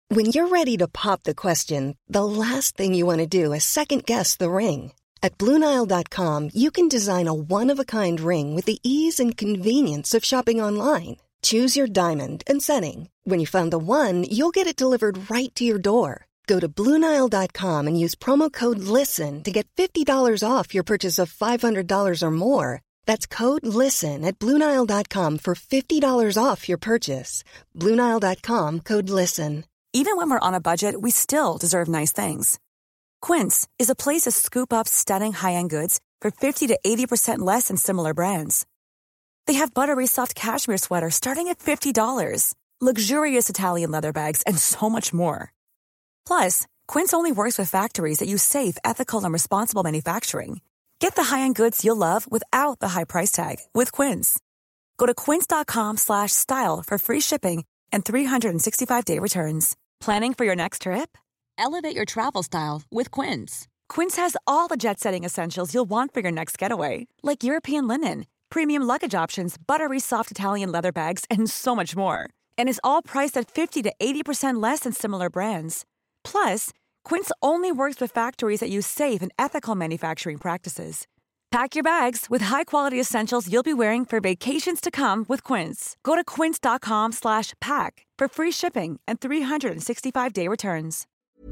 When you're ready to pop the question, the last thing you want to do is second-guess the ring. At BlueNile.com, you can design a one-of-a-kind ring with the ease and convenience of shopping online. Choose your diamond and setting. When you find the one, you'll get it delivered right to your door. Go to BlueNile.com and use promo code LISTEN to get $50 off your purchase of $500 or more. That's code LISTEN at BlueNile.com for $50 off your purchase. BlueNile.com, code LISTEN. Even when we're on a budget, we still deserve nice things. Quince is a place to scoop up stunning high-end goods for 50 to 80% less than similar brands. They have buttery soft cashmere sweaters starting at $50, luxurious Italian leather bags, and so much more. Plus, Quince only works with factories that use safe, ethical, and responsible manufacturing. Get the high-end goods you'll love without the high price tag with Quince. Go to quince.com/style for free shipping and 365-day returns. Planning for your next trip? Elevate your travel style with Quince. Quince has all the jet-setting essentials you'll want for your next getaway, like European linen, premium luggage options, buttery soft Italian leather bags, and so much more. And is all priced at 50 to 80% less than similar brands. Plus, Quince only works with factories that use safe and ethical manufacturing practices. Pack your bags with high-quality essentials you'll be wearing for vacations to come with Quince. Go to quince.com/pack for free shipping and 365-day returns.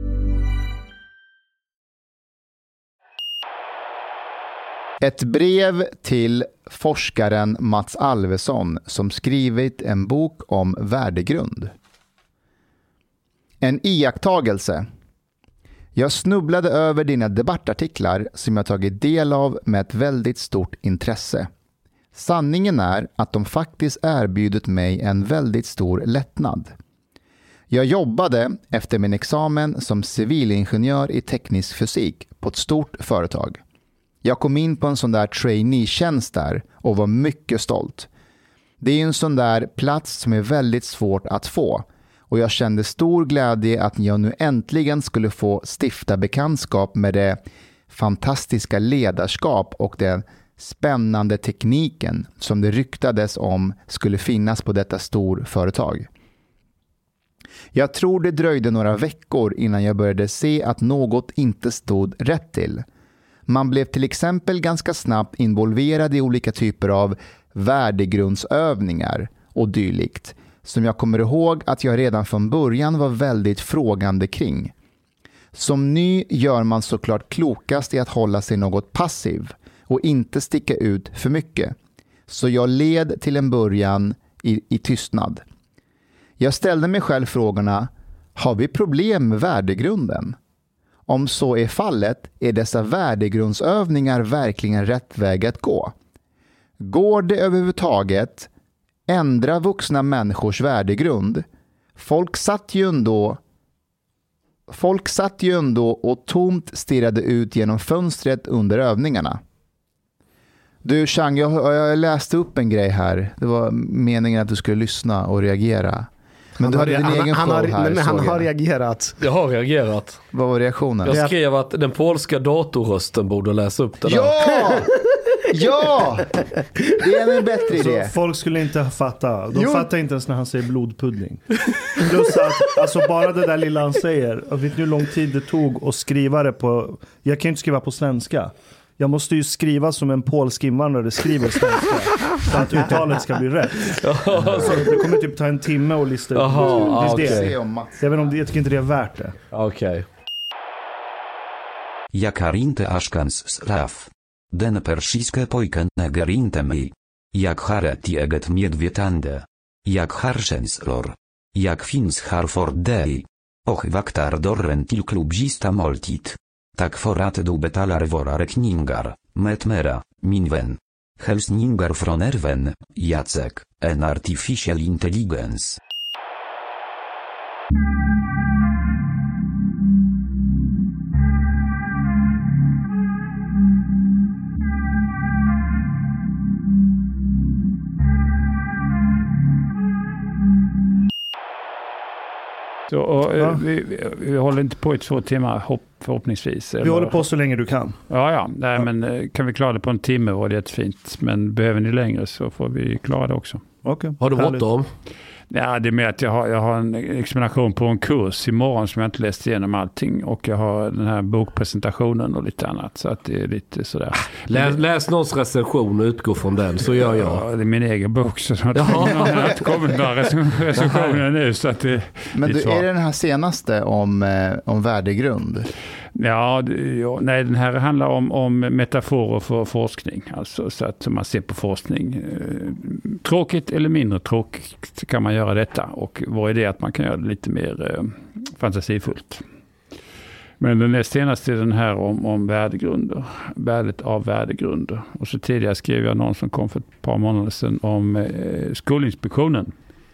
Ett brev till forskaren Mats Alvesson som skrivit en bok om värdegrund. En iakttagelse. Jag snubblade över dina debattartiklar som jag tagit del av med ett väldigt stort intresse. Sanningen är att de faktiskt erbjudit mig en väldigt stor lättnad. Jag jobbade efter min examen som civilingenjör i teknisk fysik på ett stort företag. Jag kom in på en sån där trainee-tjänst där och var mycket stolt. Det är en sån där plats som är väldigt svårt att få. Och jag kände stor glädje att jag nu äntligen skulle få stifta bekantskap med det fantastiska ledarskap och den spännande tekniken som det ryktades om skulle finnas på detta stor företag. Jag tror det dröjde några veckor innan jag började se att något inte stod rätt till. Man blev till exempel ganska snabbt involverad i olika typer av värdegrundsövningar och dylikt, som jag kommer ihåg att jag redan från början var väldigt frågande kring. Som ny gör man såklart klokast i att hålla sig något passiv och inte sticka ut för mycket. Så jag led till en början i tystnad. Jag ställde mig själv frågorna: har vi problem med värdegrunden? Om så är fallet, är dessa värdegrundsövningar verkligen rätt väg att gå? Går det överhuvudtaget ändra vuxna människors värdegrund? Folk satt ju ändå och tomt stirrade ut genom fönstret under övningarna. Du Chang, jag läste upp en grej här. Det var meningen att du skulle lyssna och reagera. Men du hade din egen show här. Men han har reagerat. Jag har reagerat. Vad var reaktionen? Jag skrev att den polska datorrösten borde läsa upp det där. Ja! Ja! Det är en bättre idé. Så folk skulle inte fatta. De fattar inte ens när han säger blodpudding. Plus att alltså bara det där lilla han säger. Jag vet hur lång tid det tog att skriva det på. Jag kan inte skriva på svenska. Jag måste ju skriva som en polsk invandrare skriver svenska för att uttalet ska bli rätt. Så det kommer typ ta en timme att lista ut. Jag vet om jag tycker inte det är värt det. Okej. Jak har inte Ashkans slaf. Den persiske pojken neger inte mig. Jak haret eget medvetande. Jak harsenslor. Jak finns har for dig. Och vaktar dorren till klubbista måltid. Tak for att du betalar våra räkningar, metmera, min vän. Hälsningar från Erven, Jacek, en artificial intelligence. Så, och, vi håller inte på i 2 timmar förhoppningsvis. Vi håller på så länge du kan. Ja. Nej, men kan vi klara det på en timme var det jättefint. Men behöver ni längre så får vi klara det också. Okay. Har du bråttom? Ja, det är med att jag har en examination på en kurs imorgon som jag inte läst igenom allting. Och jag har den här bokpresentationen och lite annat. Så att det är lite sådär. Läs någons recension och utgå från den, så gör jag. Ja, det är min egen bok. Så det har inte kommit några recensioner nu. Så att men är det den här senaste om värdegrund? Ja, nej, den här handlar om metaforer för forskning. Alltså så att man ser på forskning. Tråkigt eller mindre tråkigt kan man göra detta. Och vår idé är att man kan göra det lite mer fantasifullt. Men den senaste är den här om värdegrunder. Värdet av värdegrunder. Och så tidigare skrev jag någon som kom för ett par månader sedan om Skolinspektionen.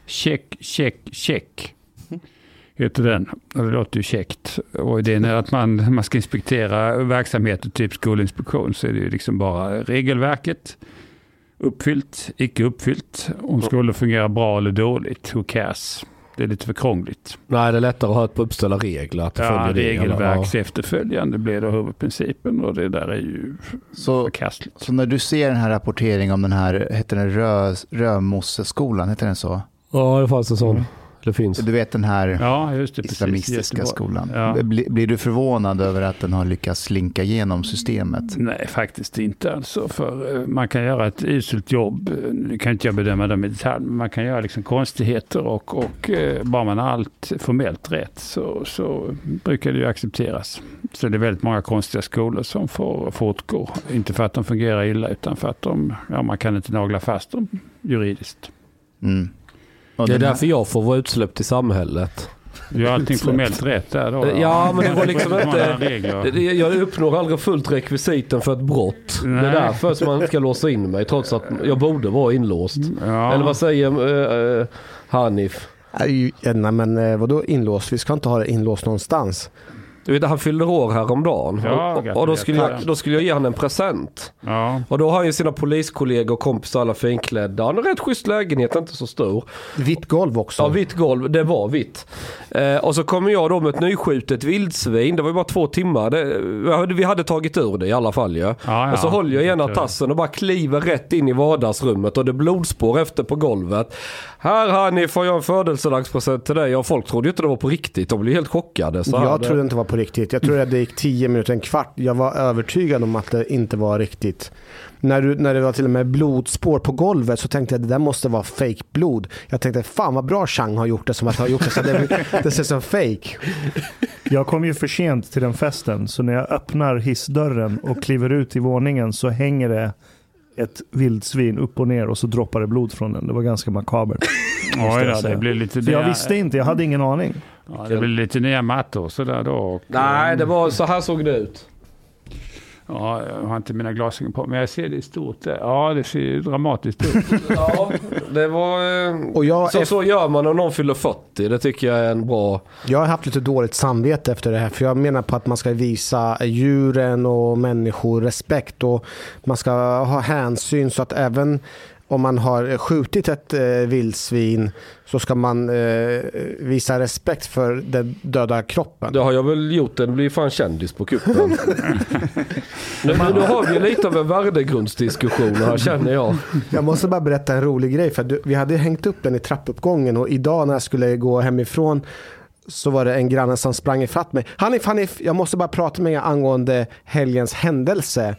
Check. Heter den. Det låter ju käckt. Och idén är att man ska inspektera verksamheter, typ skolinspektion, så är det ju liksom bara regelverket. Uppfyllt, icke uppfyllt. Om skolan fungerar bra eller dåligt. Who cares? Det är lite för krångligt. Nej, det är lättare att ha ett på uppställa regler. Att regelverks efterföljande blir det huvudprincipen, och det där är ju förkastligt. Så när du ser den här rapporteringen om den här, heter den Römosseskolan, heter den så? Ja, det fanns en sån. Det finns. Du vet den här islamistiska skolan. Ja. Blir du förvånad över att den har lyckats slinka igenom systemet? Nej, faktiskt inte. Alltså, för man kan göra ett uselt jobb. Nu kan inte jag bedöma dem i detalj, men man kan göra liksom konstigheter och bara man har allt formellt rätt så brukar det ju accepteras. Så det är väldigt många konstiga skolor som får fortgå. Inte för att de fungerar illa, utan för att man kan inte nagla fast dem juridiskt. Mm. Det är därför jag får vara utsläppt i samhället. Du har allting formellt rätt där då. Ja, men det var liksom inte... Jag uppnår aldrig fullt rekvisiten för ett brott. Nej. Det är därför som man ska låsa in mig, trots att jag borde vara inlåst. Ja. Eller vad säger Hanif? Nej, men vadå inlåst? Vi ska inte ha det inlåst någonstans. Du vet, han fyllde år häromdagen. Ja, och då skulle jag ge han en present. Ja. Och då har han ju sina poliskollegor och kompisar alla finklädda. Han har rätt schysst lägenhet, inte så stor. Vitt golv också. Ja, vitt golv. Det var vitt. Och så kommer jag då med ett nyskjutet vildsvin. Det var ju bara 2 timmar. Vi hade tagit ur det i alla fall. Ja. Och så håller jag ena tassen och bara kliver rätt in i vardagsrummet. Och det blodspår efter på golvet. Här Hanni, får jag en födelsedagspresent till dig. Och folk trodde ju inte det var på riktigt. De blev helt chockade. Jag trodde inte det var på riktigt. Jag tror att det gick 10 minuter, en kvart. Jag var övertygad om att det inte var riktigt. När det var till och med blodspår på golvet så tänkte jag att det där måste vara fake blod. Jag tänkte, fan vad bra Chang har gjort det, som att ha gjort det så det ser som fake. Jag kom ju för sent till den festen, så när jag öppnar hissdörren och kliver ut i våningen så hänger det ett vildsvin upp och ner och så droppar det blod från den. Det var ganska makabert. Ja, det blir lite för jag visste inte, jag hade ingen aning. Ja, det blir lite nya mattor så där då. Nej, det var så här såg det ut. Ja, jag har inte mina glasögon på, men jag ser det i stort. Ja, det ser dramatiskt ut. Ja, det var... Och så gör man om någon fyller 40. Det tycker jag är en bra... Jag har haft lite dåligt samvete efter det här. För jag menar på att man ska visa djuren och människor respekt. Och man ska ha hänsyn så att även... Om man har skjutit ett vildsvin så ska man visa respekt för den döda kroppen. Det har jag väl gjort, den blir fan kändis på kuppen. Men nu har vi lite av en värdegrundsdiskussion här, känner jag. Jag måste bara berätta en rolig grej, för vi hade hängt upp den i trappuppgången och idag när jag skulle gå hemifrån så var det en granne som sprang ifatt mig. Hanif, jag måste bara prata med er angående helgens händelse.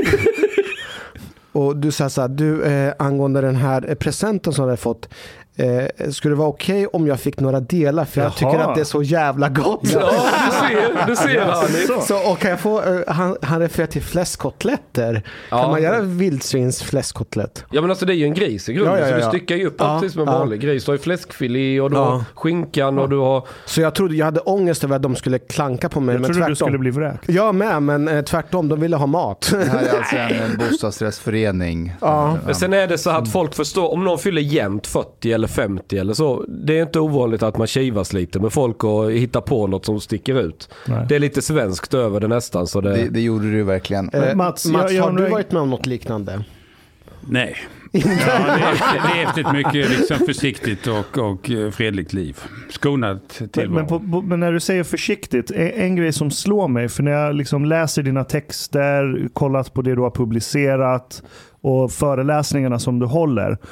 Och du sa så här, angående den här presenten som du har fått, skulle det vara okej om jag fick några delar, för jag tycker att det är så jävla gott. Ja, du ser så, och kan jag få, han refererar till fläskkotletter. Kan man göra vildsvins fläskkotlett? Ja, men alltså det är ju en gris i grunden, så du styckar ju upp allt som en vanlig gris. Du har ju fläskfilé och du har skinkan och du har... Så jag hade ångest över att de skulle klanka på mig. Jag trodde du skulle bli vräkt. Ja, men tvärtom, de ville ha mat. Det här är alltså en bostadsrättsförening. Ja. Men sen är det så att folk förstår, om någon fyller jämnt 40 eller 50 eller så, det är inte ovanligt att man kivas lite med folk och hittar på något som sticker ut. Nej. Det är lite svenskt över det nästan. Så det gjorde du verkligen. Mats, har du varit med om något liknande? Nej. Ja, det är ett mycket liksom försiktigt och fredligt liv. Skonat tillvaro. Men när du säger försiktigt, en grej som slår mig, för när jag liksom läser dina texter, kollat på det du har publicerat och föreläsningarna som du håller,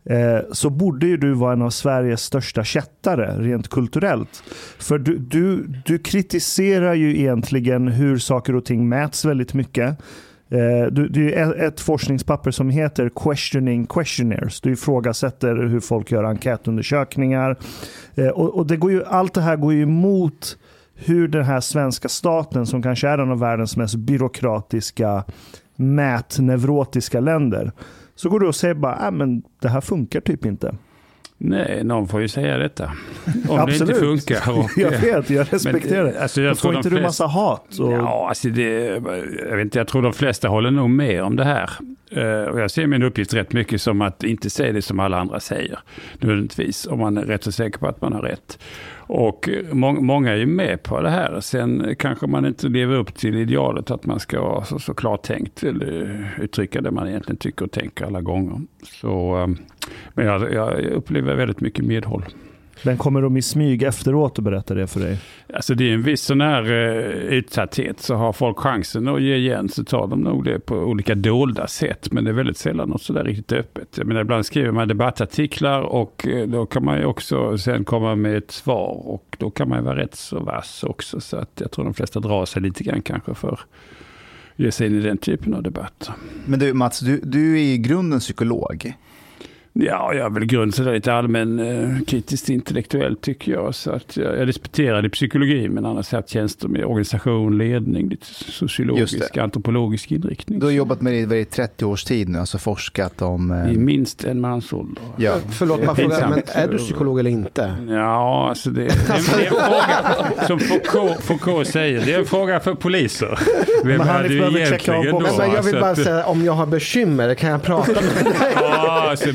så borde ju du vara en av Sveriges största kättare rent kulturellt. För du kritiserar ju egentligen hur saker och ting mäts väldigt mycket. Det är ett forskningspapper som heter Questioning Questionnaires. Du ifrågasätter hur folk gör enkätundersökningar. Och allt det här går ju emot hur den här svenska staten, som kanske är en av världens mest byråkratiska, mätneurotiska länder, så går du och säger bara, men det här funkar typ inte. Nej, någon får ju säga detta. Om Absolut. Det inte funkar. Och, jag vet, jag respekterar det. Alltså, jag får inte du massa hat? Och... Ja, alltså jag tror de flesta håller nog med om det här. Och jag ser min uppgift rätt mycket som att inte säga det som alla andra säger. Nödvändigtvis, om man är rätt så säker på att man har rätt. Och många är ju med på det här. Sen kanske man inte lever upp till idealet att man ska vara så klart tänkt eller uttrycka det man egentligen tycker och tänker alla gånger. Så, men jag upplever väldigt mycket medhåll. Den kommer de i smyg efteråt och berätta det för dig? Alltså det är en viss sån här utsatthet, så har folk chansen att ge igen så tar de nog det på olika dolda sätt, men det är väldigt sällan något sådär riktigt öppet. Jag menar, ibland skriver man debattartiklar och då kan man ju också sen komma med ett svar och då kan man ju vara rätt så vass också, så att jag tror de flesta drar sig lite grann kanske för att ge sig in i den typen av debatter. Men du Mats, du är i grunden psykolog. Ja, jag är väl grund så lite allmän kritiskt intellektuellt tycker jag. Så att jag disputerade i psykologi, men annars har jag tjänster med organisation, ledning, lite sociologisk, antropologisk inriktning. Du har jobbat med det i 30 års tid nu, alltså forskat om... I minst en mansålder. Ja. Förlåt, man frågar, men är du psykolog eller inte? Ja, alltså det är en fråga som Foucault säger. Det är en fråga för poliser. Men han behöver checka på. Men jag vill bara säga, om jag har bekymmer kan jag prata med dig. Ja, alltså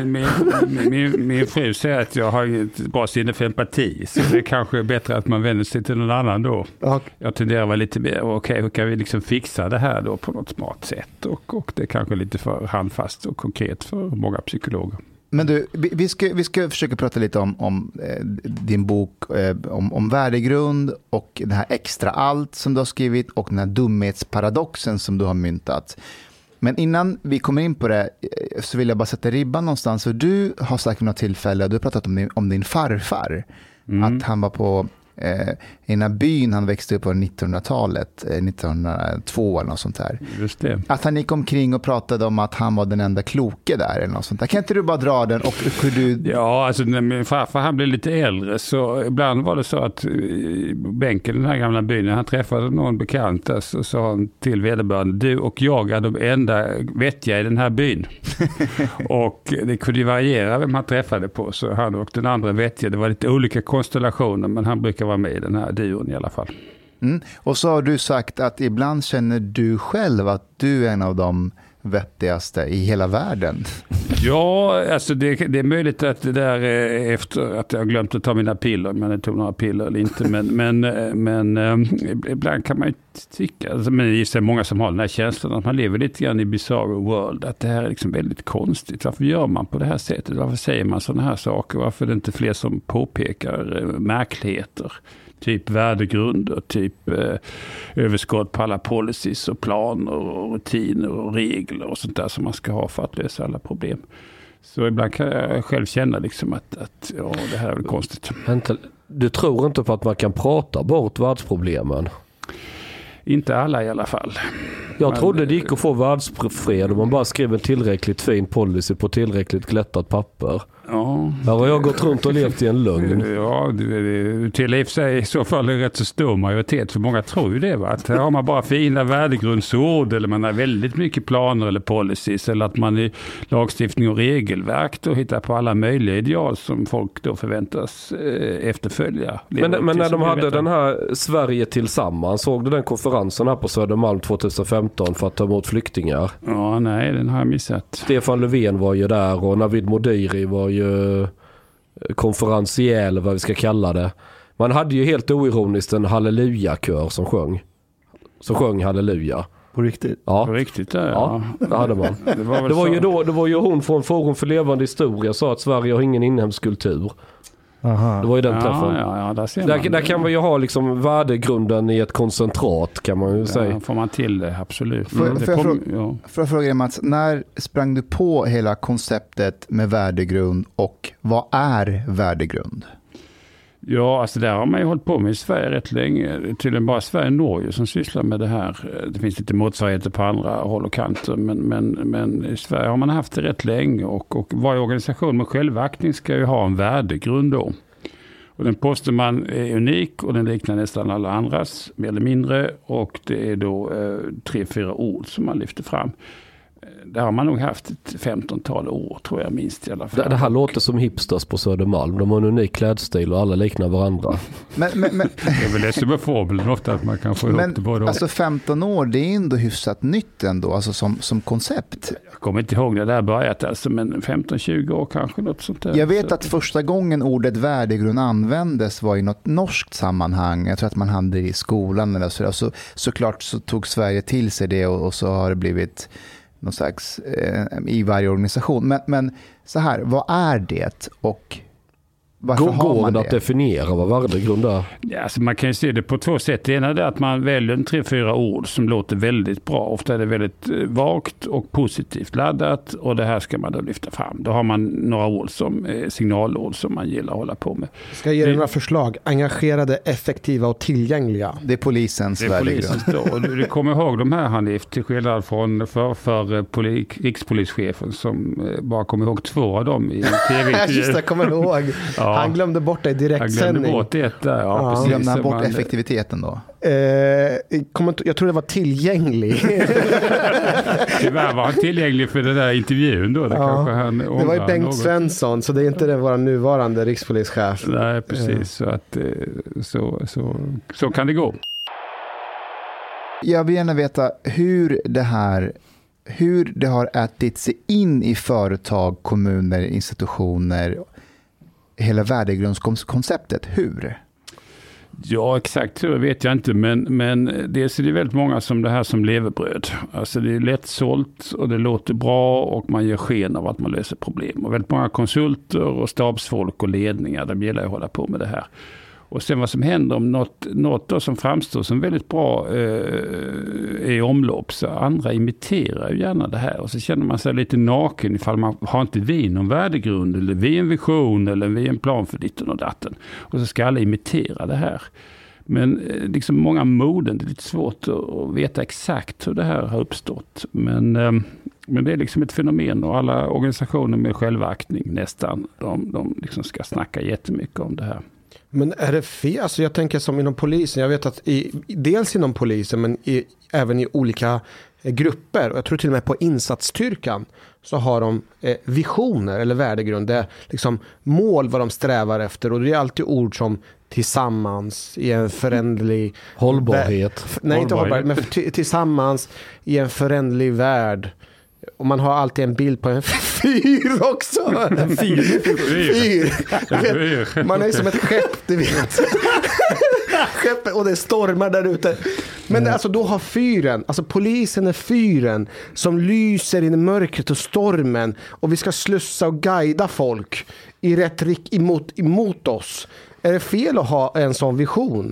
min fru säger att jag har ett bra sinne för empati, så det är kanske bättre att man vänder sig till någon annan då. Okay. Jag tenderar att vara lite mer, okej, hur kan vi liksom fixa det här då på något smart sätt, och det är kanske lite för handfast och konkret för många psykologer. Men du, vi ska försöka prata lite om din bok om värdegrund och det här extra allt som du har skrivit och den här dumhetsparadoxen som du har myntat. Men innan vi kommer in på det så vill jag bara sätta ribban någonstans. För du har sagt vid något tillfälle, du har pratat om din farfar. Att han var på i den här byn han växte upp på 1900-talet, 1902 eller något sånt där. Just det. Att han gick omkring och pratade om att han var den enda kloke där eller något sånt där. Kan inte du bara dra den och hur du... Ja, alltså när min farfar han blev lite äldre så ibland var det så att bänken i den här gamla byn, när han träffade någon bekant där, så sa han till vederbörande, du och jag är de enda vettiga i den här byn. Och det kunde ju variera vem han träffade på, så han och den andra vettiga, det var lite olika konstellationer, men han brukar vara med i den här duon i alla fall. Och så har du sagt att ibland känner du själv att du är en av de vettigaste i hela världen. Ja, alltså det är möjligt att det där efter att jag glömt att ta mina piller, men jag tog några piller eller inte, men ibland kan man ju tycka, alltså, men det är många som har den här känslan att man lever lite grann i bizarre world, att det här är liksom väldigt konstigt. Varför gör man på det här sättet? Varför säger man sådana här saker? Varför är det inte fler som påpekar märkligheter? Typ värdegrunder, typ överskott på alla policies och planer och rutiner och regler och sånt där som man ska ha för att lösa alla problem. Så ibland kan jag själv känna liksom att ja, det här är väl konstigt. Du tror inte på att man kan prata bort världsproblemen? Inte alla i alla fall. Jag trodde det gick att få världsfred om man bara skrev en tillräckligt fin policy på tillräckligt glättat papper. Ja. Här har jag gått runt och levt i en lögn. Ja, till i sig i så fall är rätt så stor majoritet, för många tror ju det, va? Att här har man bara fina värdegrundsord, eller man har väldigt mycket planer eller policies, eller att man i lagstiftning och regelverk då hittar på alla möjliga ideal som folk då förväntas efterfölja. Men när de hade den här Sverige tillsammans, såg du den konferensen här på Södermalm 2015 för att ta emot flyktingar? Ja, nej, den har jag missat. Stefan Löfven var ju där och Navid Modiri var ju konferenciell, vad vi ska kalla det. Man hade ju helt oironiskt en halleluja-kör som sjöng halleluja. På riktigt? Ja. På riktigt, ja. Det hade man. Det var ju hon från Forum för levande historia sa att Sverige har ingen inhemsk kultur. Aha. Det var ju den träffen. Ja, där kan man ju ha liksom värdegrunden i ett koncentrat, kan man ju säga. Ja, får man till det, absolut. För att fråga dig, Mats, när sprang du på hela konceptet med värdegrund och vad är värdegrund? Ja, alltså där har man ju hållit på med i Sverige rätt länge. Tydligen bara Sverige och Norge som sysslar med det här. Det finns lite motsvarigheter på andra håll och kanter. Men i Sverige har man haft det rätt länge. Och varje organisation med självaktning ska ju ha en värdegrund då. Och den påstår man är unik och den liknar nästan alla andras, mer eller mindre. Och det är då 3-4 ord som man lyfter fram. Det har man nog haft ett 15-tal år, tror jag, minst i alla fall. Det här låter som hipsters på Södermalm. De har en unik klädstil och alla liknar varandra. Men, det är väl det som är fabeln ofta, att man kan få ihop det både. Alltså 15 år, det är ändå hyfsat nytt ändå, alltså som koncept. Jag kommer inte ihåg när det där börjat, alltså, men 15-20 år kanske, något sånt där. Jag vet att första gången ordet värdegrund användes var i något norskt sammanhang. Jag tror att man hade det i skolan eller så. Såklart så tog Sverige till sig det och så har det blivit någon slags i varje organisation. Men så här, vad är det och varför har man det? Att definiera vad värdegrund är? Ja, alltså man kan ju se det på 2 sätt. Det ena är att man väljer 3-4 ord som låter väldigt bra. Ofta är det väldigt vagt och positivt laddat och det här ska man då lyfta fram. Då har man några ord som signalord som man gillar att hålla på med. Ska jag ge dig några förslag? Engagerade, effektiva och tillgängliga. Det är polisens värdegrund. Du kommer ihåg de här, Hanif, till skillnad från för rikspolischefen som bara kommer ihåg 2 av dem i tv. Just det, kommer ihåg. Ja. Han glömde bort det i direktsändning. Han glömde bort det där, ja. Precis. Glömde han bort effektiviteten då? Jag tror det var tillgänglig. Tyvärr var han tillgänglig för den där intervjun då. Det var ju Bengt Svensson, så det är inte det vår nuvarande rikspolischef. Nej, precis. Så att så kan det gå. Jag vill gärna veta hur det har ätit sig in i företag, kommuner, institutioner, hela värdegrundskonceptet. Hur? Ja, exakt hur vet jag inte, men dels är det väldigt många som det här som levebröd. Alltså det är lättsålt och det låter bra och man ger sken av att man löser problem. Och väldigt många konsulter och stabsfolk och ledningar, de gillar att hålla på med det här. Och sen vad som händer om något då som framstår som väldigt bra är i omlopp, så andra imiterar ju gärna det här. Och så känner man sig lite naken ifall man har inte vi någon värdegrund eller vi en vision eller vi en plan för ditten och datten. Och så ska alla imitera det här. Men liksom många moden, det är lite svårt att veta exakt hur det här har uppstått. Men det är liksom ett fenomen och alla organisationer med självaktning nästan, de liksom ska snacka jättemycket om det här. Men är det fel? Alltså jag tänker som inom polisen. Jag vet att dels inom polisen men även i olika grupper. Och jag tror till och med på insatsstyrkan så har de visioner eller värdegrund. Det är liksom mål vad de strävar efter. Och det är alltid ord som tillsammans i en föränderlig... Hållbarhet. Nej, inte hållbarhet. Men tillsammans i en föränderlig värld. Och man har alltid en bild på en fyr också. En fyr. Man är som ett skepp, du vet. Skeppet, och det stormar där ute. Men alltså då har fyren, alltså polisen är fyren som lyser in i mörkret och stormen. Och vi ska slussa och guida folk i rätt emot oss. Är det fel att ha en sån vision?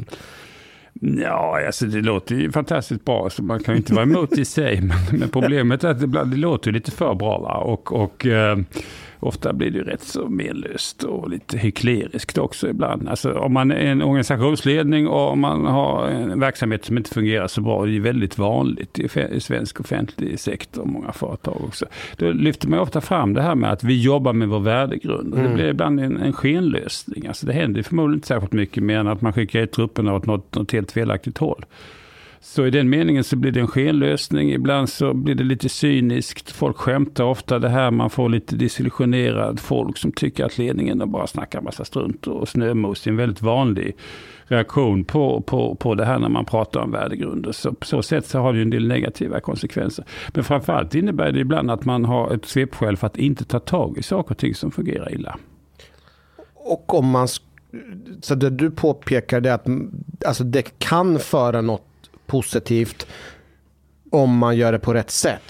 Ja, alltså det låter ju fantastiskt bra, så man kan ju inte vara emot i sig, men problemet är att det låter lite för bra, va? Och ofta blir det rätt så menlöst och lite hykleriskt också ibland. Alltså om man är en organisationsledning och om man har en verksamhet som inte fungerar så bra, det är väldigt vanligt i svensk offentlig sektor och många företag också. Då lyfter man ofta fram det här med att vi jobbar med vår värdegrund. Och det blir ibland en skenlösning. Alltså det händer förmodligen inte särskilt mycket mer än att man skickar ut trupperna åt något helt felaktigt håll. Så i den meningen så blir det en skenlösning. Ibland så blir det lite cyniskt. Folk skämtar ofta det här. Man får lite desillusionerad folk som tycker att ledningen bara snackar massa strunt och snömos. är en väldigt vanlig reaktion på det här när man pratar om värdegrunder. Så på så sätt så har det ju en del negativa konsekvenser. Men framförallt innebär det ibland att man har ett svepskäl för att inte ta tag i saker och ting som fungerar illa. Och om man... Så det du påpekar det att alltså det kan föra något positivt om man gör det på rätt sätt.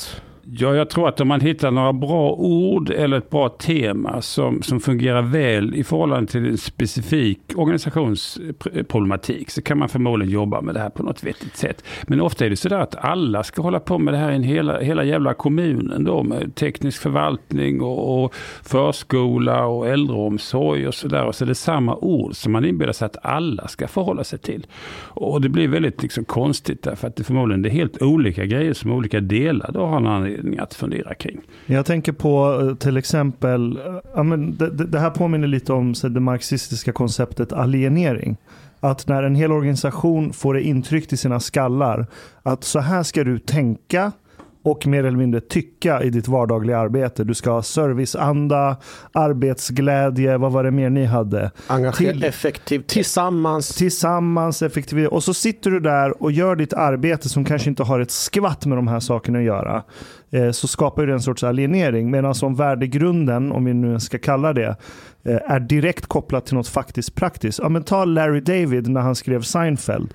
Ja, jag tror att om man hittar några bra ord eller ett bra tema som fungerar väl i förhållande till en specifik organisationsproblematik så kan man förmodligen jobba med det här på något vettigt sätt. Men ofta är det så där att alla ska hålla på med det här i hela jävla kommunen då, med teknisk förvaltning och förskola och äldreomsorg och sådär. Och så är det samma ord som man inbillar sig att alla ska förhålla sig till. Och det blir väldigt liksom konstigt därför att det förmodligen är helt olika grejer som olika delar då har man att fundera kring. Jag tänker på till exempel, det här påminner lite om det marxistiska konceptet alienering. Att när en hel organisation får det intryckt i sina skallar att så här ska du tänka och mer eller mindre tycka i ditt vardagliga arbete. Du ska ha serviceanda, arbetsglädje, vad var det mer ni hade? Effektiv, tillsammans effektivitet. Och så sitter du där och gör ditt arbete som kanske inte har ett skvatt med de här sakerna att göra. Så skapar ju det en sorts alienering. Medan som värdegrunden, om vi nu ska kalla det, är direkt kopplat till något faktiskt praktiskt. Ja, men ta Larry David när han skrev Seinfeld.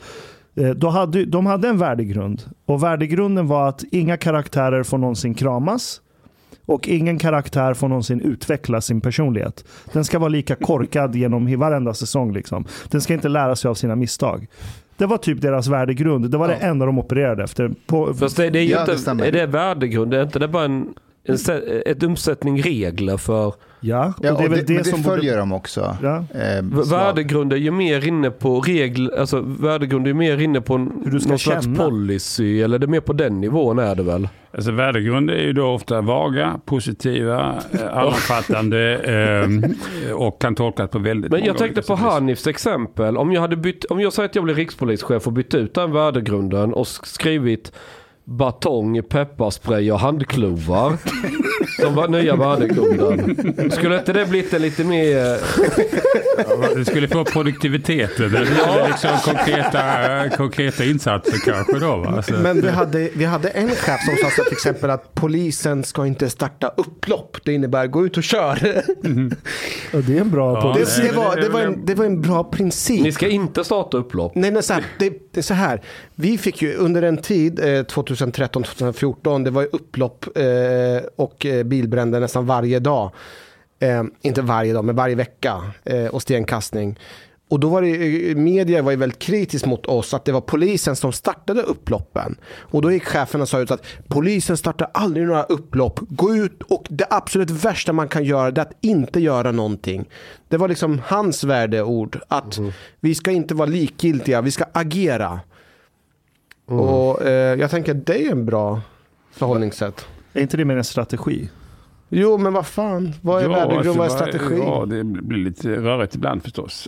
De hade en värdegrund. Och värdegrunden var att inga karaktärer får någonsin kramas. Och ingen karaktär får någonsin utveckla sin personlighet. Den ska vara lika korkad genom varenda säsong. Liksom. Den ska inte lära sig av sina misstag. Det var typ deras värdegrund. Det var det enda de opererade efter. Fast det är ju inte, är det värdegrund? Det är inte det bara ett uppsättning regler för... Ja, och det är väl det som följer dem också. Ja. Värdegrund är ju mer inne på regler, alltså värdegrund är mer inne på någon slags policy, eller det är mer på den nivån är det väl? Alltså värdegrund är ju då ofta vaga, positiva, allomfattande och kan tolkas på väldigt många. Men jag tänkte på Hanifs exempel, om jag säger att jag blir rikspolischef och bytt ut den värdegrunden och skrivit batong, pepparspray och handklovar som var nya värdegrunden. Skulle inte det blivit lite mer... Det skulle få produktiviteten. Det är liksom konkreta insatser kanske då. Va? Alltså. Men vi hade en chef som sa till exempel att polisen ska inte starta upplopp. Det innebär gå ut och kör. Ja, det är en bra det var en bra princip. Ni ska inte starta upplopp. Nej, det är så här. Vi fick ju under en tid 2013-2014, det var ju upplopp och bilbränder nästan varje dag. Inte varje dag, men varje vecka. Och stenkastning. Och då var det, media var ju väldigt kritisk mot oss att det var polisen som startade upploppen. Och då gick chefen och sa ut att polisen startar aldrig några upplopp. Gå ut, och det absolut värsta man kan göra är att inte göra någonting. Det var liksom hans värdeord. Att vi ska inte vara likgiltiga, vi ska agera. Och jag tänker att det är en bra förhållningssätt. Är inte det mer en strategi? Jo, men vad fan? Vad är värdegrund? Vad är strategi? Ja, det blir lite rörigt ibland förstås.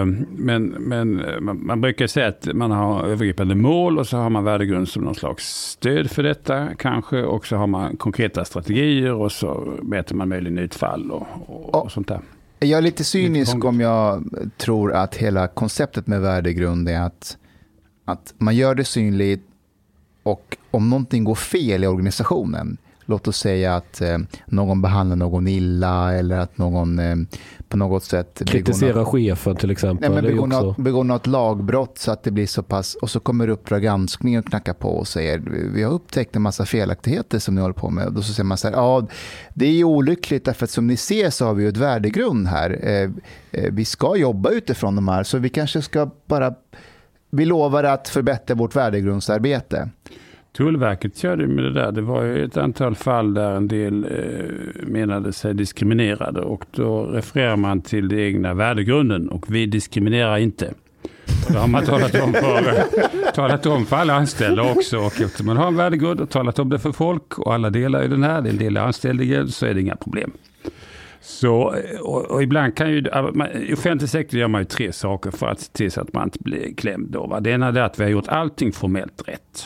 Men man brukar säga att man har övergripande mål och så har man värdegrund som någon slags stöd för detta kanske. Och så har man konkreta strategier och så mäter man möjligen utfall och sånt där. Jag är lite cynisk om jag tror att hela konceptet med värdegrund är att man gör det synligt, och om någonting går fel i organisationen, låt oss säga att någon behandlar någon illa eller att någon på något sätt kritiserar chefen till exempel. Nej, men begår något lagbrott så att det blir så pass, och så kommer Uppdrag granskning och knackar på och säger vi har upptäckt en massa felaktigheter som ni håller på med. Och då så säger man så här, ja, det är ju olyckligt därför att som ni ser så har vi ju ett värdegrund här. Vi ska jobba utifrån de här, så vi kanske ska vi lovar att förbättra vårt värdegrundsarbete. Tullverket körde med det där. Det var ju ett antal fall där en del menade sig diskriminerade, och då refererar man till det egna värdegrunden, och vi diskriminerar inte. Då har man talat om för alla anställda också, och efter man har en värdegrund och talat om det för folk och alla delar i den här, det är en del anställda, så är det inga problem. Så, och ibland kan ju i offentlig sektor gör man ju 3 saker för att se till så att man inte blir klämd då. Va? Det ena är att vi har gjort allting formellt rätt.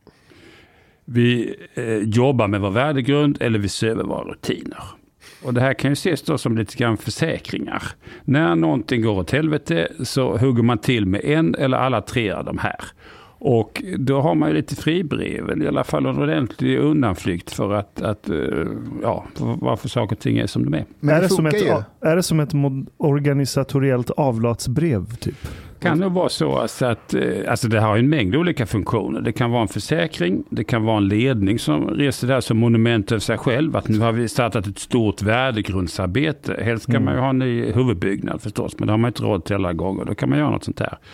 Vi jobbar med vår värdegrund eller vi ser över våra rutiner. Och det här kan ju ses då som lite grann försäkringar. När någonting går åt helvete så hugger man till med en eller alla 3 av de här. Och då har man ju lite fribrev, eller i alla fall en ordentlig undanflykt för att varför saker och ting är som de är. Men är det som ett organisatoriellt avlatsbrev typ? Kan det vara så att alltså det har en mängd olika funktioner. Det kan vara en försäkring, det kan vara en ledning som reser där som monument över sig själv. Att nu har vi startat ett stort värdegrundsarbete. Helst kan man ju ha en ny huvudbyggnad förstås, men det har man inte råd till alla gånger. Då kan man göra något sånt här.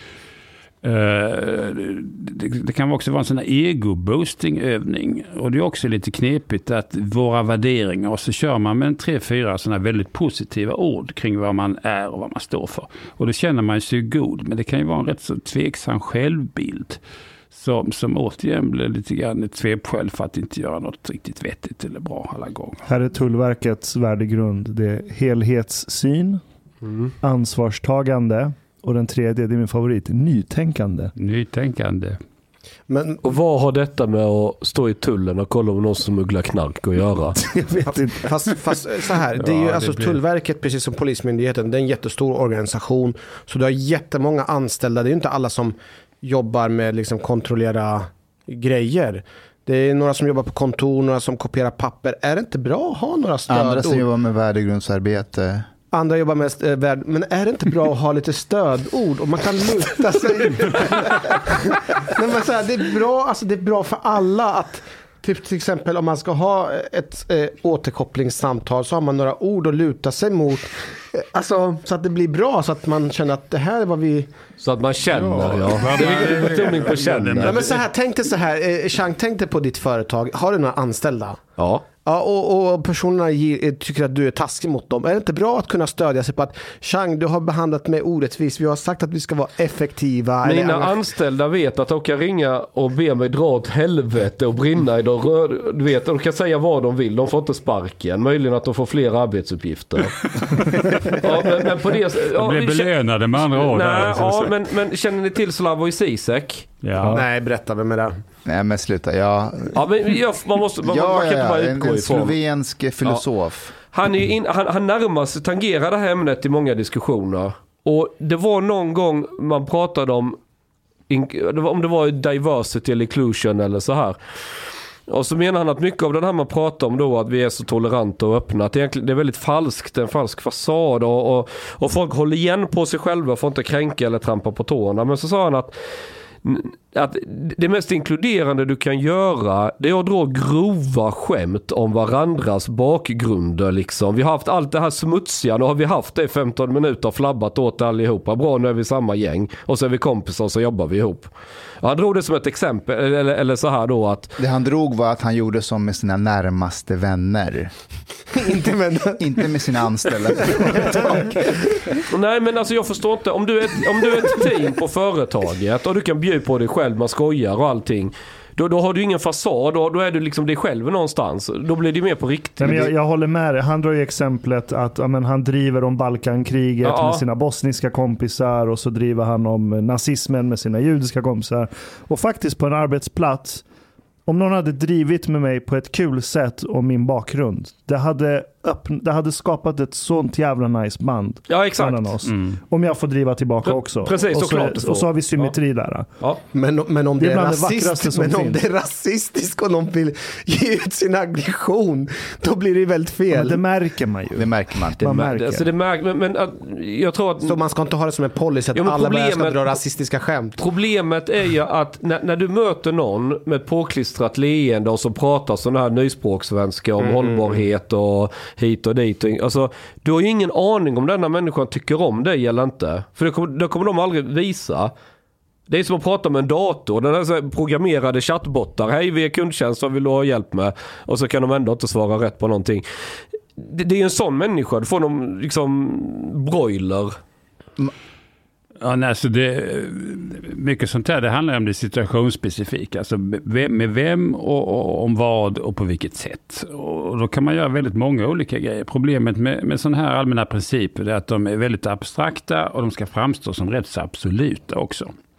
Det kan också vara en sån här ego-boosting-övning, och det är också lite knepigt att våra värderingar, och så kör man med 3-4 sådana väldigt positiva ord kring vad man är och vad man står för, och då känner man sig god, men det kan ju vara en rätt så tveksam självbild som återigen blir lite grann ett svepskäl för att inte göra något riktigt vettigt eller bra alla gånger. Här är Tullverkets värdegrund. Det är helhetssyn, ansvarstagande, och den tredje, det är min favorit, nytänkande. Och vad har detta med att stå i tullen och kolla om någon som smugglar knark att göra? Jag vet inte. Fast så här, det är ju alltså Tullverket, precis som Polismyndigheten, det är en jättestor organisation, så du har jättemånga anställda. Det är ju inte alla som jobbar med liksom kontrollera grejer. Det är några som jobbar på kontor, några som kopierar papper. Är det inte bra att ha några stödord? Andra som jobbar med värdegrundsarbete. Andra jobbar med men är det inte bra att ha lite stödord och man kan luta sig? Nej, men så här, det är bra, alltså det är bra för alla att typ till exempel om man ska ha ett återkopplingssamtal, så har man några ord att luta sig mot, alltså så att det blir bra, så att man känner att det här är vad vi... Så att man känner, Det är betoning på känner. Nej, men så här, tänk dig så här, Chang, tänk dig på ditt företag. Har du några anställda? Ja. Ja, och personerna tycker att du är taskig mot dem. Är det inte bra att kunna stödja sig på att Chang, du har behandlat mig orättvis. Vi har sagt att vi ska vara effektiva. Mina anställda vet att de kan ringa och be mig dra åt helvete och brinna i dem. Du vet, de kan säga vad de vill. De får inte sparken. Möjligen att de får fler arbetsuppgifter. Men på det... De blir belönade med andra ord. Men känner ni till Slavoj Zizek? Ja. Nej, berätta vem är det? Nej, men sluta. Man kan inte bara utgå ifrån. En slovensk filosof. Ja. Han närmar sig, tangerar det här ämnet i många diskussioner. Och det var någon gång man pratade om det var diversity eller inclusion eller så här. Och så menar han att mycket av det här man pratar om då, att vi är så toleranta och öppna, att det är väldigt falskt, en falsk fasad, och folk håller igen på sig själva, får inte kränka eller trampa på tårna. Men så sa han att det mest inkluderande du kan göra, det är att dra grova skämt om varandras bakgrunder liksom. Vi har haft allt det här smutsiga, nu har vi haft det i 15 minuter och flabbat åt allihopa. Bra, nu är vi samma gäng och så är vi kompisar och så jobbar vi ihop. Han drog det som ett exempel, eller så här då att... Det han drog var att han gjorde som med sina närmaste vänner. Inte med sina anställda. Nej, men alltså jag förstår inte. Om du är ett team på företaget och du kan bjuda på dig själv, man skojar och allting, då har du ingen fasad, då är du liksom dig själv någonstans. Då blir det mer på riktigt. Men jag håller med dig. Han drar ju exemplet att han driver om Balkankriget med sina bosniska kompisar, och så driver han om nazismen med sina judiska kompisar. Och faktiskt på en arbetsplats, om någon hade drivit med mig på ett kul sätt om min bakgrund, det hade skapat ett sånt jävla nice band. Ja, exakt. Oss. Om jag får driva tillbaka också. Precis, och så har vi symmetri där. Ja. Men om det är rasistiskt och någon vill ge ut sin aggression, då blir det väldigt fel. Men det märker man ju. Det märker man. Men jag tror att... Så man ska inte ha det som en policy att alla börjar ska dra rasistiska skämt. Problemet är ju att när du möter någon med ett påklistrat leende och som pratar sån här nyspråksvenska om hållbarhet och hit och dit. Alltså, du har ju ingen aning om denna människan tycker om dig eller inte. För det kommer de aldrig visa. Det är som att prata med en dator. Den är programmerade chattbottar. Hej, vi är kundtjänst, vad vill du ha hjälp med? Och så kan de ändå inte svara rätt på någonting. Det är en sån människa. Du får någon liksom broiler. Ja, nej, så mycket sånt här, det handlar om det situationsspecifika. Alltså med vem och om vad och på vilket sätt. Och då kan man göra väldigt många olika grejer. Problemet med sådana här allmänna principer är att de är väldigt abstrakta och de ska framstå som rätt så absoluta också.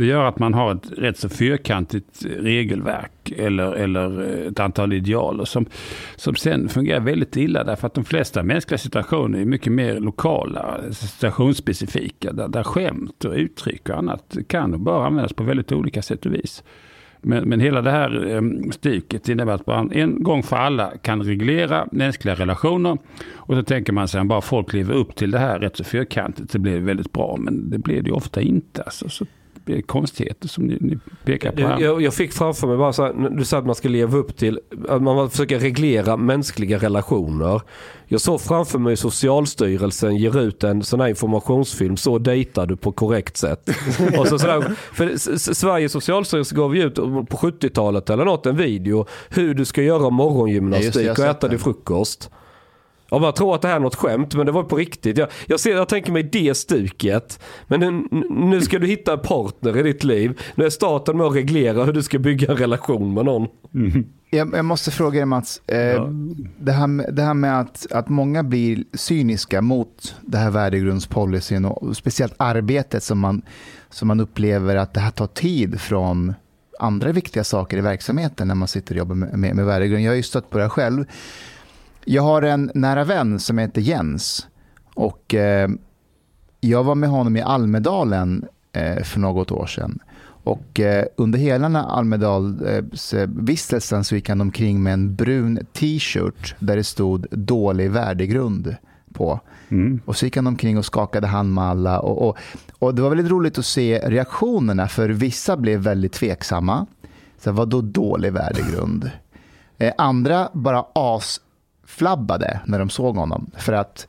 Det gör att man har ett rätt så fyrkantigt regelverk eller ett antal idealer som sen fungerar väldigt illa, därför att de flesta mänskliga situationer är mycket mer lokala, situationsspecifika, där skämt och uttryck och annat kan och bör användas på väldigt olika sätt och vis. Men hela det här stycket innebär att man en gång för alla kan reglera mänskliga relationer, och så tänker man sig att bara folk lever upp till det här rätt så fyrkantigt, det blir väldigt bra, men det blir det ju ofta inte. Alltså, så det är konstigheter som ni pekar på här. Jag fick framför mig bara så här, du sa att man ska leva upp till, att man försöker reglera mänskliga relationer. Jag såg framför mig Socialstyrelsen ger ut en sån här informationsfilm, så dejtar du på korrekt sätt. Och så sådär, för Sveriges Socialstyrelse gav ju ut på 70-talet eller något en video hur du ska göra morgongymnastik och äta dig frukost. Ja, man tror att det här är något skämt, men det var på riktigt. Jag tänker mig det stuket. Men nu ska du hitta en partner i ditt liv. Nu är staten med att reglera hur du ska bygga en relation med någon. Mm. Jag måste fråga dig, Mats. Det här med att många blir cyniska mot det här värdegrundspolicyn och speciellt arbetet som man upplever att det här tar tid från andra viktiga saker i verksamheten när man sitter och jobbar med värdegrund. Jag har ju stött på det själv. Jag har en nära vän som heter Jens, och jag var med honom i Almedalen för något år sedan. Och under hela Almedalsvistelsen så gick han omkring med en brun t-shirt där det stod dålig värdegrund på. Och så gick han omkring och skakade hand med alla. Och det var väldigt roligt att se reaktionerna, för vissa blev väldigt tveksamma. Så vad då dålig värdegrund? Andra bara flabbade när de såg honom, för att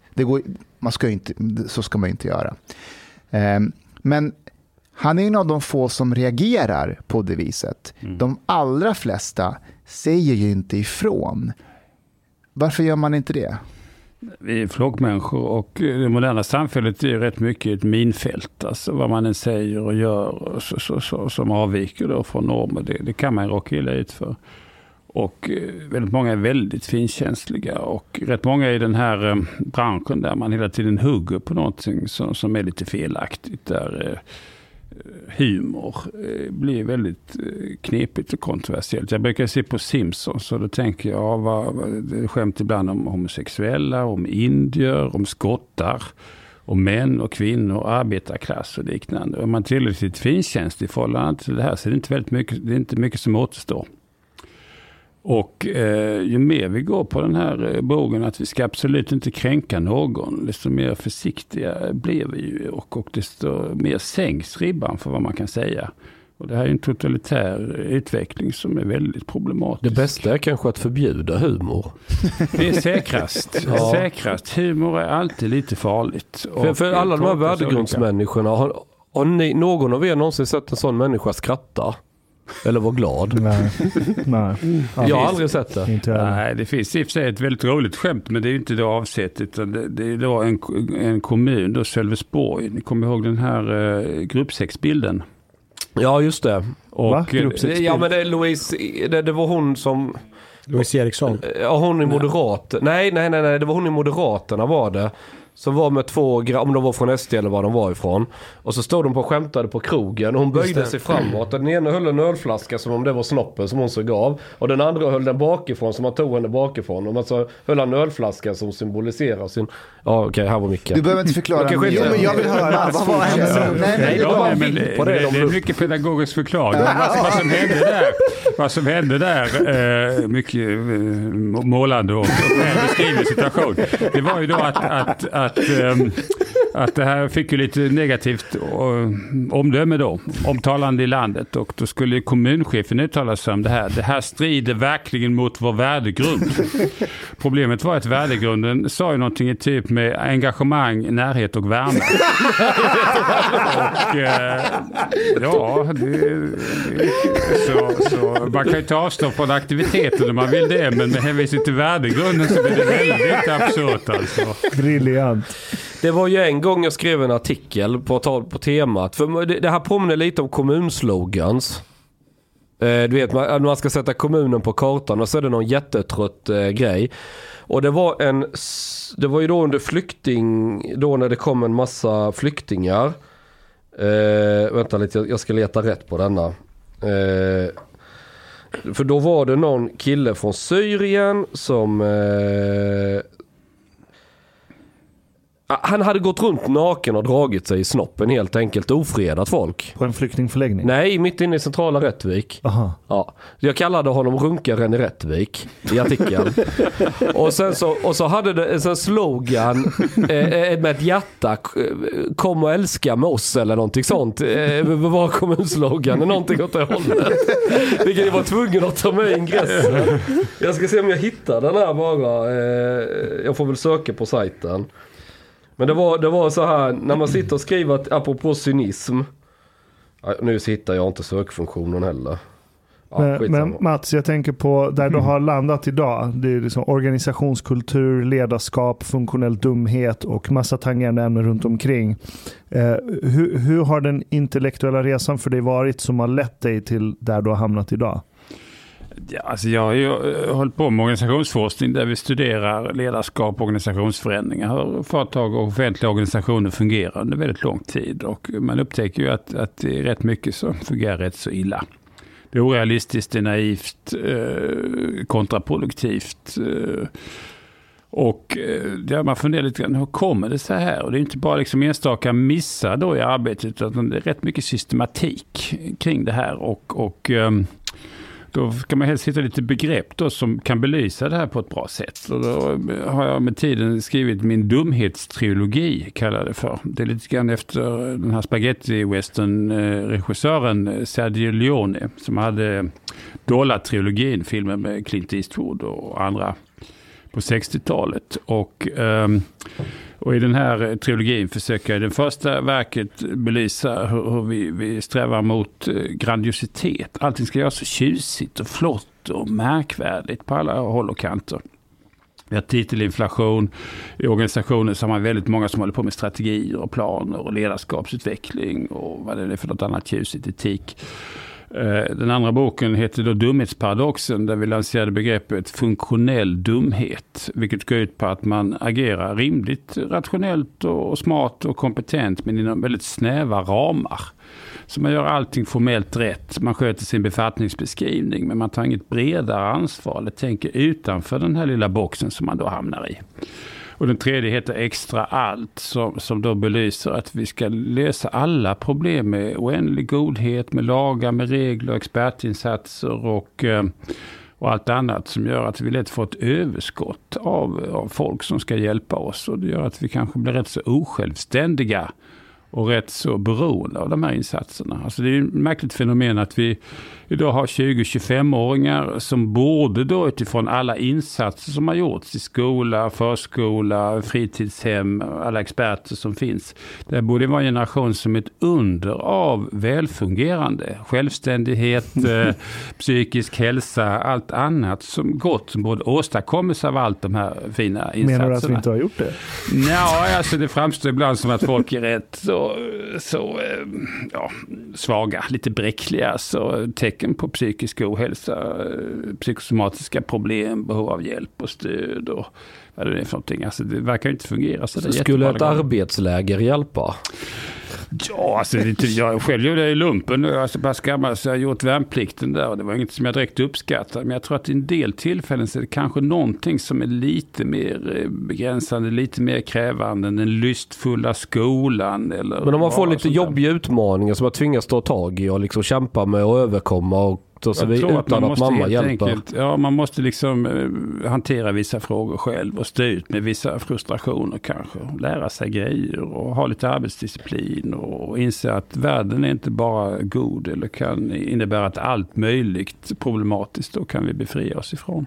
så ska man inte göra. Men han är en av de få som reagerar på det viset. De allra flesta säger ju inte ifrån. Varför gör man inte det? Vi är flockmänniskor, och det moderna samhället är rätt mycket ett minfält. Alltså vad man än säger och gör som avviker då från normer, det kan man råka illa ut för. Och väldigt många är väldigt finkänsliga, och rätt många i den här branschen där man hela tiden hugger på någonting som är lite felaktigt, där humor blir väldigt knepigt och kontroversiellt. Jag brukar se på Simpsons, så då tänker jag det skämt ibland om homosexuella, om indier, om skottar, om män och kvinnor, arbetarklass och liknande. Om man tillräckligt finkänslig i förhållande till det här, så är det inte mycket som återstår. Och ju mer vi går på den här bågen att vi ska absolut inte kränka någon, desto mer försiktiga blir vi ju, och desto mer sänks ribban för vad man kan säga. Och det här är en totalitär utveckling som är väldigt problematisk. Det bästa är kanske att förbjuda humor. Det är säkrast. Ja. Säkrast. Humor är alltid lite farligt. För alla de här värdegrundsmänniskorna, har någon av er någonsin sett en sån människa skratta? Eller var glad? Nej. Jag har aldrig sett det. Nej, det finns i och för sig ett väldigt roligt skämt, men det är ju inte det avsett, utan det är då en kommun, då Sölvesborg. Ni kommer ihåg den här gruppsexbilden? Ja, just det. Och ja, men det är Louise, det var hon som... Louise Eriksson. Ja, hon i Moderaterna. Nej, det var hon i Moderaterna var det. Som var med två, om de var från SD eller var de var ifrån. Och så stod de på och skämtade på krogen. Och hon böjde sig framåt. Den ena höll en ölflaska som om det var snoppen som hon så gav. Och den andra höll den bakifrån som man tog henne bakifrån. Och man så höll en ölflaska som symboliserar sin... Ja, okej, här var mycket. Du behöver inte förklara. Jo, men jag vill höra. Vad var det? Det är mycket pedagogisk förklaring. Vad som hände där mycket målande och beskriven situation. Det var ju då att det här fick ju lite negativt omdöme då, omtalande i landet, och då skulle kommunchefen uttala sig om det här. Det här strider verkligen mot vår värdegrund. Problemet var att värdegrunden sa ju någonting i typ med engagemang, närhet och värme. Så man kan ju ta avstånd från aktiviteter när man vill det, men med hänvisning till värdegrunden så blir det väldigt absurt alltså. Briljant. Det var ju en gång jag skrev en artikel på temat. För det här påminner lite om kommunslogans. Du vet, man ska sätta kommunen på kartan och så är det någon jättetrött grej. Och det var ju då under då när det kom en massa flyktingar. Vänta lite, jag ska leta rätt på denna. För då var det någon kille från Syrien som... han hade gått runt naken och dragit sig i snoppen, helt enkelt ofredat folk. På en flyktingförläggning? Nej, mitt inne i centrala Rättvik. Aha. Ja. Jag kallade honom runkaren i Rättvik i artikeln. och så hade det en slogan med ett hjärta, kom och älska med oss eller någonting sånt. Var kommunslogan någonting åt det hållet. Vilket jag var tvungen att ta med i ingressen. Jag ska se om jag hittar den här bara. Jag får väl söka på sajten. Men det var så här, när man sitter och skriver att, apropå cynism, nu hittar jag inte sökfunktionen heller. Ja, men Mats, jag tänker på där du har landat idag. Det är liksom organisationskultur, ledarskap, funktionell dumhet och massa tangerande ämnen runt omkring. Hur har den intellektuella resan för dig varit som har lett dig till där du har hamnat idag? Ja, alltså jag har ju hållit på med organisationsforskning där vi studerar ledarskap och organisationsförändringar. Hur företag och offentliga organisationer fungerar under väldigt lång tid. Och man upptäcker ju att det är rätt mycket som fungerar rätt så illa. Det är orealistiskt, det är naivt, kontraproduktivt. Och man funderar lite grann, hur kommer det så här? Och det är inte bara liksom enstaka missar då i arbetet, utan det är rätt mycket systematik kring det här. Och då kan man helst hitta lite begrepp då som kan belysa det här på ett bra sätt. Och då har jag med tiden skrivit min dumhetstrilogi, kallar det för. Det är lite grann efter den här spaghetti-western-regissören Sergio Leone som hade Dollar-trilogin, filmen med Clint Eastwood och andra på 60-talet. Och i den här trilogin försöker jag i det första verket belysa hur vi strävar mot grandiositet. Allting ska göra så tjusigt och flott och märkvärdigt på alla håll och kanter. Vi har titelinflation i organisationer som har väldigt många som håller på med strategier och planer och ledarskapsutveckling och vad det är för något annat tjusigt, etik. Den andra boken heter då Dumhetsparadoxen, där vi lanserade begreppet funktionell dumhet, vilket går ut på att man agerar rimligt, rationellt och smart och kompetent, men inom väldigt snäva ramar. Så man gör allting formellt rätt, man sköter sin befattningsbeskrivning, men man tar inget bredare ansvar eller tänker utanför den här lilla boxen som man då hamnar i. Och den tredje heter Extra allt, som då belyser att vi ska lösa alla problem med oändlig godhet, med lagar, med regler, expertinsatser och allt annat som gör att vi lätt får ett överskott av folk som ska hjälpa oss. Och det gör att vi kanske blir rätt så osjälvständiga och rätt så beroende av de här insatserna. Alltså det är ett märkligt fenomen att vi idag har 20-25-åringar som borde då utifrån alla insatser som har gjorts i skola, förskola, fritidshem, alla experter som finns. Det borde vara en generation som ett under av välfungerande, självständighet, psykisk hälsa, allt annat som gott som borde åstadkommas av allt de här fina insatserna. Menar du att vi inte har gjort det? Nej, alltså det framstår ibland som att folk är rätt så svaga, lite bräckliga, så tecken på psykisk ohälsa, psykosomatiska problem, behov av hjälp och stöd och vad det är för någonting. Alltså det verkar inte fungera. Så skulle ett arbetsläger hjälpa? Ja, alltså jag själv gjorde det i lumpen. Jag är bara gammal så jag har gjort värnplikten där och det var inget som jag direkt uppskattade. Men jag tror att i en del tillfällen så är det kanske någonting som är lite mer begränsande, lite mer krävande än den lystfulla skolan. Eller men om man får lite jobbiga utmaningar som man tvingas ta tag i och liksom kämpa med och överkomma och så vi utan att mamma hjälper. Man måste liksom hantera vissa frågor själv och stå ut med vissa frustrationer kanske. Lära sig grejer och ha lite arbetsdisciplin och inse att världen är inte bara god eller kan innebära att allt möjligt problematiskt då kan vi befria oss ifrån.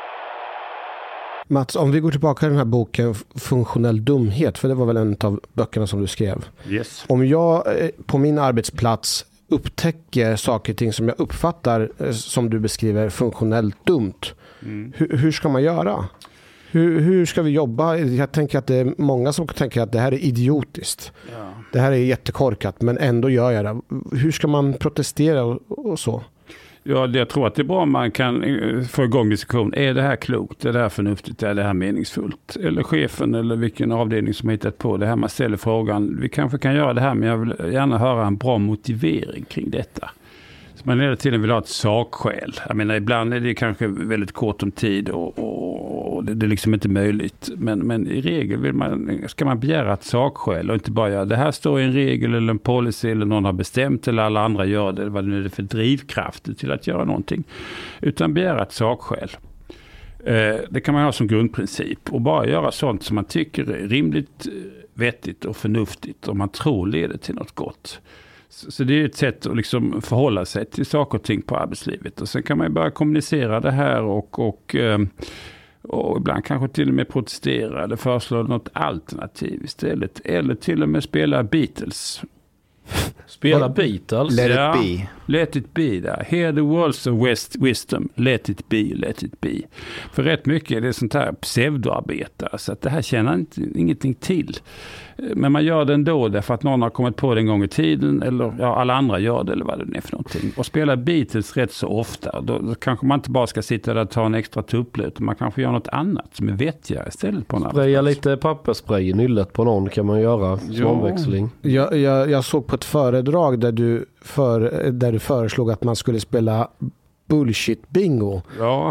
Mats, om vi går tillbaka till den här boken Funktionell dumhet, för det var väl en av böckerna som du skrev. Yes. Om jag på min arbetsplats upptäcker saker och ting som jag uppfattar som du beskriver funktionellt dumt. Hur ska man göra? Hur ska vi jobba? Jag tänker att det är många som tänker att det här är idiotiskt. Ja. Det här är jättekorkat men ändå gör jag det. Hur ska man protestera och så? Ja, jag tror att det är bra om man kan få igång diskussion. Är det här klokt? Är det här förnuftigt? Är det här meningsfullt? Eller chefen eller vilken avdelning som har hittat på det här. Man ställer frågan, vi kanske kan göra det här, men jag vill gärna höra en bra motivering kring detta. Så man hela tiden vill ha ett sakskäl. Jag menar, ibland är det kanske väldigt kort om tid och det är liksom inte möjligt. Men i regel ska man begära ett sakskäl och inte bara göra det här står i en regel eller en policy eller någon har bestämt eller alla andra gör det. Vad det nu är för drivkraft till att göra någonting. Utan begära ett sakskäl. Det kan man ha som grundprincip och bara göra sånt som man tycker är rimligt, vettigt och förnuftigt och man tror leder till något gott. Så det är ett sätt att liksom förhålla sig till saker och ting på arbetslivet. Och sen kan man ju börja kommunicera det här och ibland kanske till och med protestera eller föreslå något alternativ istället. Eller till och med spela Beatles. Spela Beatles? Let it be. Let it be där. Hear the words of wisdom. Let it be, let it be. För rätt mycket är det sånt här pseudoarbete. Så att det här känner ingenting till. Men man gör det ändå därför att någon har kommit på det en gång i tiden. Eller alla andra gör det eller vad det är för någonting. Och spela Beatles rätt så ofta. Då kanske man inte bara ska sitta där och ta en extra tupplöt. Man kanske gör något annat som är vettigare istället på en spraya lite pappersspray i nyllet på någon kan man göra som omväxling. Jag såg på ett föredrag där du föreslog att man skulle spela bullshit bingo. Ja.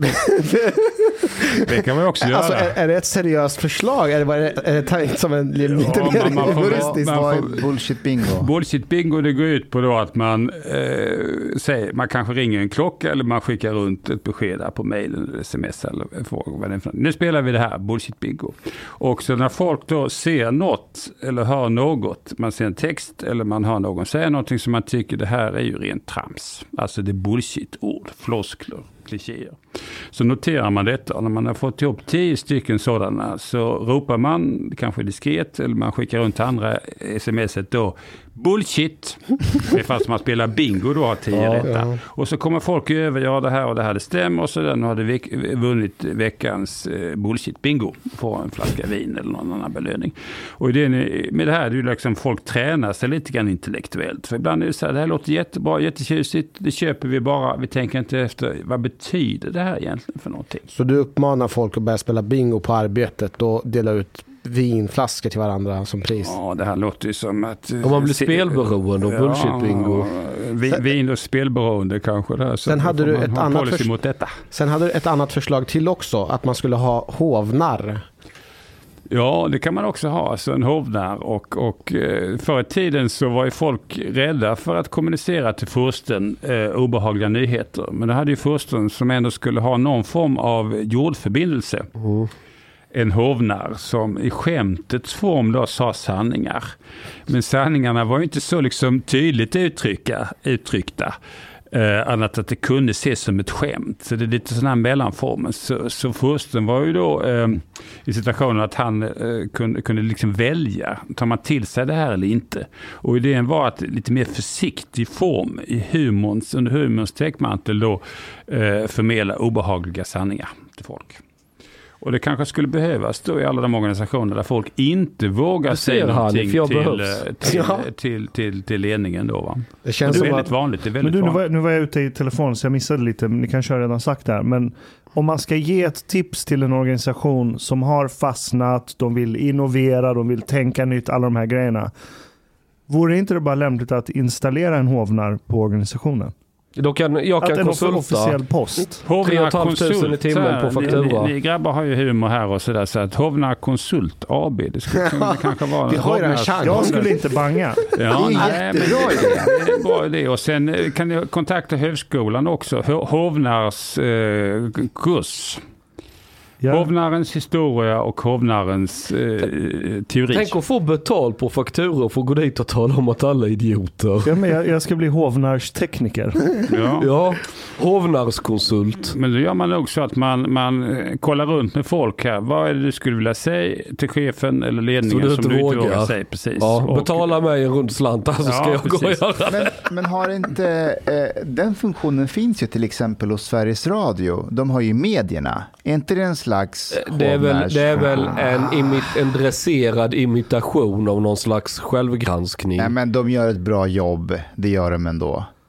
Det kan man också göra. Alltså, är det ett seriöst förslag? Är det tänkt som en lite mer humoristisk? Bullshit bingo. Bullshit bingo, det går ut på då att man säger, man kanske ringer en klocka eller man skickar runt ett besked där på mejl eller sms eller fråga. Nu spelar vi det här, bullshit bingo. Och så när folk då ser något eller hör något, man ser en text eller man hör någon säga någonting som man tycker det här är ju rent trams. Alltså det är bullshit-ord, floskler, klichéer. Så noterar man detta och när man har fått ihop 10 stycken sådana så ropar man kanske diskret eller man skickar runt andra smset då bullshit. Det är fast man spelar bingo då har 10 rätta. Ja. Och så kommer folk över, det här och det här det stämmer och så nu har det vunnit veckans bullshit bingo. Får en flaska vin eller någon annan belöning. Och med det här är det ju liksom folk tränar sig lite grann intellektuellt. För ibland är det så här, det här låter jättebra, jättetjusigt, det köper vi bara, vi tänker inte efter vad betyder det här egentligen för någonting. Så du uppmanar folk att börja spela bingo på arbetet och dela ut vinflaskor till varandra som pris? Ja, det här låter ju som att... Om man blir spelberoende och bullshit bingo. Vin och spelberoende kanske. Där, sen hade du ett annat förslag till också, att man skulle ha hovnar. Ja, det kan man också ha, alltså en hovnar och förr i tiden så var ju folk rädda för att kommunicera till fursten obehagliga nyheter. Men det hade ju fursten som ändå skulle ha någon form av jordförbindelse. En hovnar som i skämtets form då sa sanningar. Men sanningarna var ju inte så liksom tydligt uttryckta. Annat att det kunde ses som ett skämt. Så det är lite sån här mellanformen. Så fursten var ju då i situationen att han kunde liksom välja. Tar man till sig det här eller inte? Och idén var att lite mer försiktig form under humorns täckmantel då förmedla obehagliga sanningar till folk. Och det kanske skulle behövas då i alla de organisationer där folk inte vågar säga någonting till ledningen då, va? Det känns det är väldigt vanligt. Det är väldigt vanligt. Nu var jag ute i telefon så jag missade lite, men ni kanske har redan sagt det här. Men om man ska ge ett tips till en organisation som har fastnat, de vill innovera, de vill tänka nytt, alla de här grejerna. Vore inte det bara lämpligt att installera en hovnar på organisationen? Jag kan konsulta. Officiell post. 3 500 i timmen på faktura. Ni grabbar har ju humor här och sådär, så att Hovnar Konsult AB, det skulle kanske vara vi har en chans. Jag skulle inte banga. Ja, det är jättebra idé. Det är en bra idé. Och sen kan ni kontakta högskolan också. Hovnars kurs. Ja. Hovnarens historia och hovnarens teori. Tänk att få betalt på fakturor och få gå dit och tala om att alla är idioter. Ja, men jag ska bli hovnars tekniker. Ja, hovnars konsult. Men då gör man också att man kollar runt med folk här. Vad är det du skulle vilja säga till chefen eller ledningen som du inte vågar säga? Precis. Ja, betala mig en rund slant, så ska jag gå och göra det. Men har inte den funktionen finns ju till exempel hos Sveriges Radio. De har ju medierna. Är inte det en slags det är väl en dresserad imitation av någon slags självgranskning. Nej, men de gör ett bra jobb. Det gör de ändå.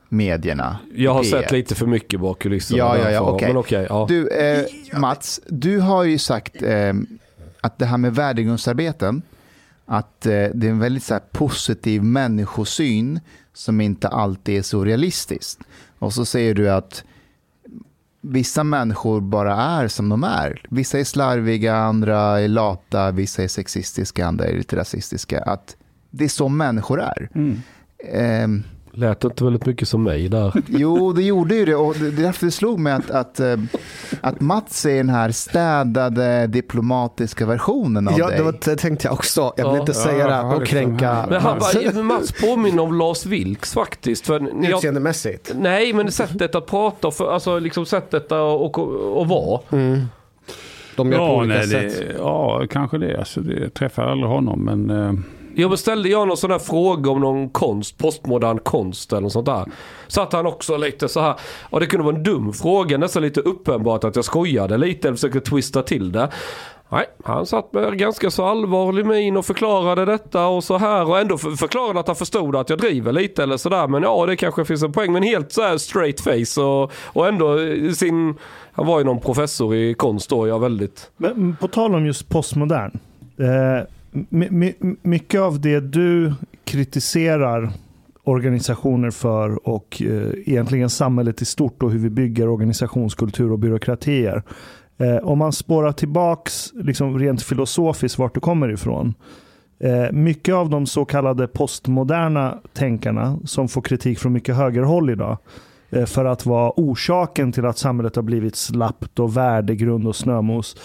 medierna. Jag har sett lite för mycket bak kulisserna. Ja, okej. Men okej, ja. Du, Mats, du har ju sagt att det här med värdegrundsarbeten, att det är en väldigt så här positiv människosyn som inte alltid är så realistiskt. Och så säger du att vissa människor bara är som de är. Vissa är slarviga, andra är lata, vissa är sexistiska, andra är lite rasistiska. Att det är så människor är. Lät inte väldigt mycket som mig där. Jo, det gjorde ju det. Och det är därför det slog mig att Mats är den här städade, diplomatiska versionen av dig. Ja, det tänkte jag också. Jag vill inte säga det och kränka. Men Mats påminner om Lars Vilks faktiskt. Utseendemässigt? Nej, men sättet att prata, alltså liksom sättet att vara. De gör på olika sätt. Kanske det. Alltså, det träffar aldrig honom, men... Jag beställde någon sån där fråga om någon konst, postmodern konst eller något sånt där. Så att han också lite så här, och det kunde vara en dum fråga, nästan lite uppenbart att jag skojade lite eller försökte twista till det. Nej, han satt med ganska så allvarlig min och förklarade detta och så här, och ändå förklarade att han förstod att jag driver lite eller sådär, men ja, det kanske finns en poäng, men helt så här straight face och ändå han var ju någon professor i konst då, jag väldigt... Men på tal om just postmodern, mycket av det du kritiserar organisationer för och egentligen samhället i stort och hur vi bygger organisationskultur och byråkratier. Om man spårar tillbaks liksom rent filosofiskt vart du kommer ifrån. Mycket av de så kallade postmoderna tänkarna som får kritik från mycket högerhåll idag för att vara orsaken till att samhället har blivit slappt och värdegrund och snömos.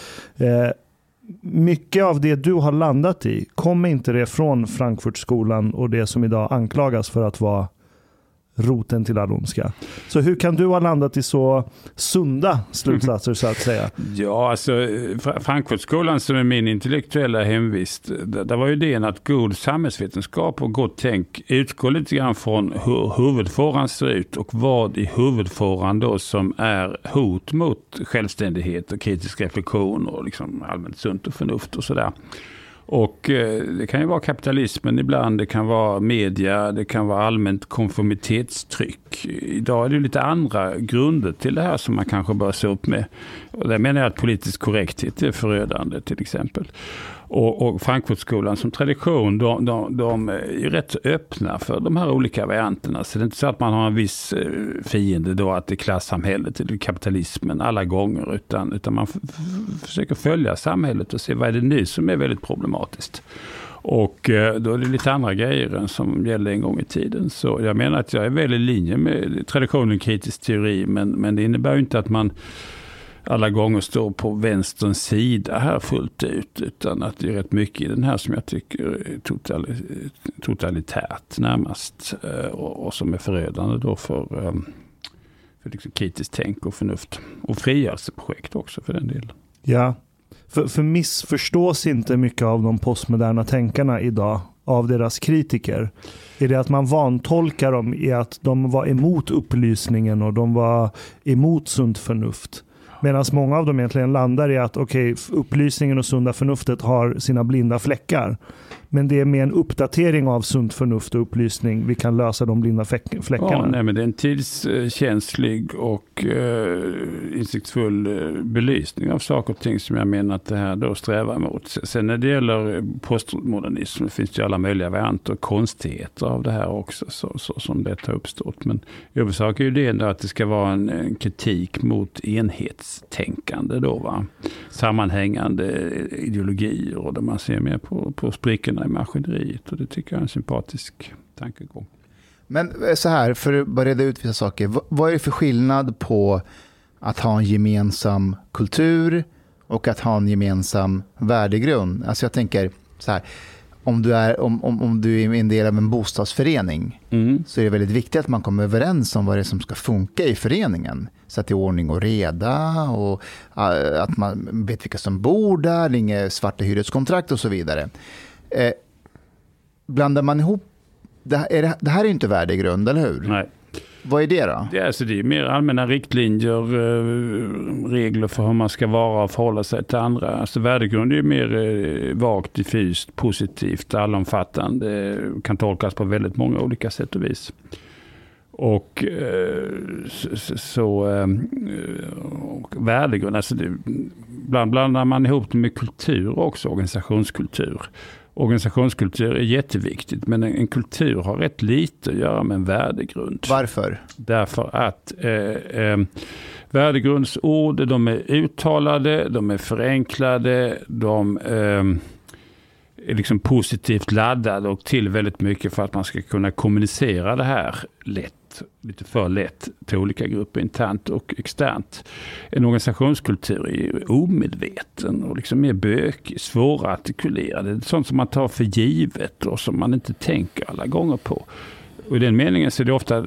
Mycket av det du har landat i, kommer inte det från Frankfurtskolan och det som idag anklagas för att vara roten till all ondska? Så hur kan du ha landat i så sunda slutsatser så att säga? Ja, alltså Frankfurtskolan som är min intellektuella hemvist, där var ju idén att god samhällsvetenskap och gott tänk utgår lite grann från hur huvudfåran ser ut och vad i huvudfåran då som är hot mot självständighet och kritisk reflektion och liksom allmänt sunt och förnuft och sådär. Och det kan ju vara kapitalismen ibland, det kan vara media, det kan vara allmänt konformitetstryck. Idag är det lite andra grunder till det här som man kanske bör se upp med. Och där menar jag att politisk korrekthet är förödande till exempel. Och Frankfurtskolan som tradition, de är rätt öppna för de här olika varianterna. Så det är inte så att man har en viss fiende då, att det är klassamhället eller kapitalismen alla gånger, utan man försöker följa samhället och se vad är det nu som är väldigt problematiskt. Och då är det lite andra grejer än som gällde en gång i tiden. Så jag menar att jag är väl i linje med traditionen kritisk teori, men det innebär ju inte att man alla gånger står på vänsterns sida här fullt ut, utan att det är rätt mycket i den här som jag tycker är totalitärt närmast och som är förödande då för liksom kritiskt tänk och förnuft och frigörelseprojekt också för den delen. Ja, för missförstås inte mycket av de postmoderna tänkarna idag av deras kritiker? Är det att man vantolkar dem i att de var emot upplysningen och de var emot sunt förnuft? Medan många av dem egentligen landar i att upplysningen och sunda förnuftet har sina blinda fläckar. Men det är med en uppdatering av sunt förnuft och upplysning vi kan lösa de blinda fläckarna. Ja, nej, men det är en tidskänslig och insiktsfull belysning av saker och ting som jag menar att det här då strävar emot. Sen när det gäller postmodernism finns det ju alla möjliga varianter och konstigheter av det här också så som det har uppstått. Men i huvudsak är ju det ändå att det ska vara en kritik mot enhetstänkande då, va? Sammanhängande ideologier och där man ser mer på sprickorna i maskineriet, och det tycker jag är en sympatisk tankegång. Men så här, för att bara reda ut vissa saker. Vad är det för skillnad på att ha en gemensam kultur och att ha en gemensam värdegrund? Alltså jag tänker så här, om du är en del av en bostadsförening så är det väldigt viktigt att man kommer överens om vad det är som ska funka i föreningen. Så att det är ordning och reda och att man vet vilka som bor där, inga svarta hyreskontrakt och så vidare. Blandar man ihop det här är ju inte värdegrund, eller hur? Nej. Vad är det då? Det är mer allmänna riktlinjer, regler för hur man ska vara och förhålla sig till andra. Alltså värdegrund är ju mer vagt, diffust, positivt, allomfattande, kan tolkas på väldigt många olika sätt och vis. Och värdegrund, alltså blandar man ihop det med kultur också, organisationskultur. Organisationskultur är jätteviktigt, men en kultur har rätt lite att göra med en värdegrund. Varför? Därför att värdegrundsord, de är uttalade, de är förenklade, de är liksom positivt laddade och till väldigt mycket för att man ska kunna kommunicera det här lite för lätt till olika grupper internt och externt. En organisationskultur är ju omedveten och liksom mer bökig, svårartikulerad. Det är sånt som man tar för givet och som man inte tänker alla gånger på. Och i den meningen så är det ofta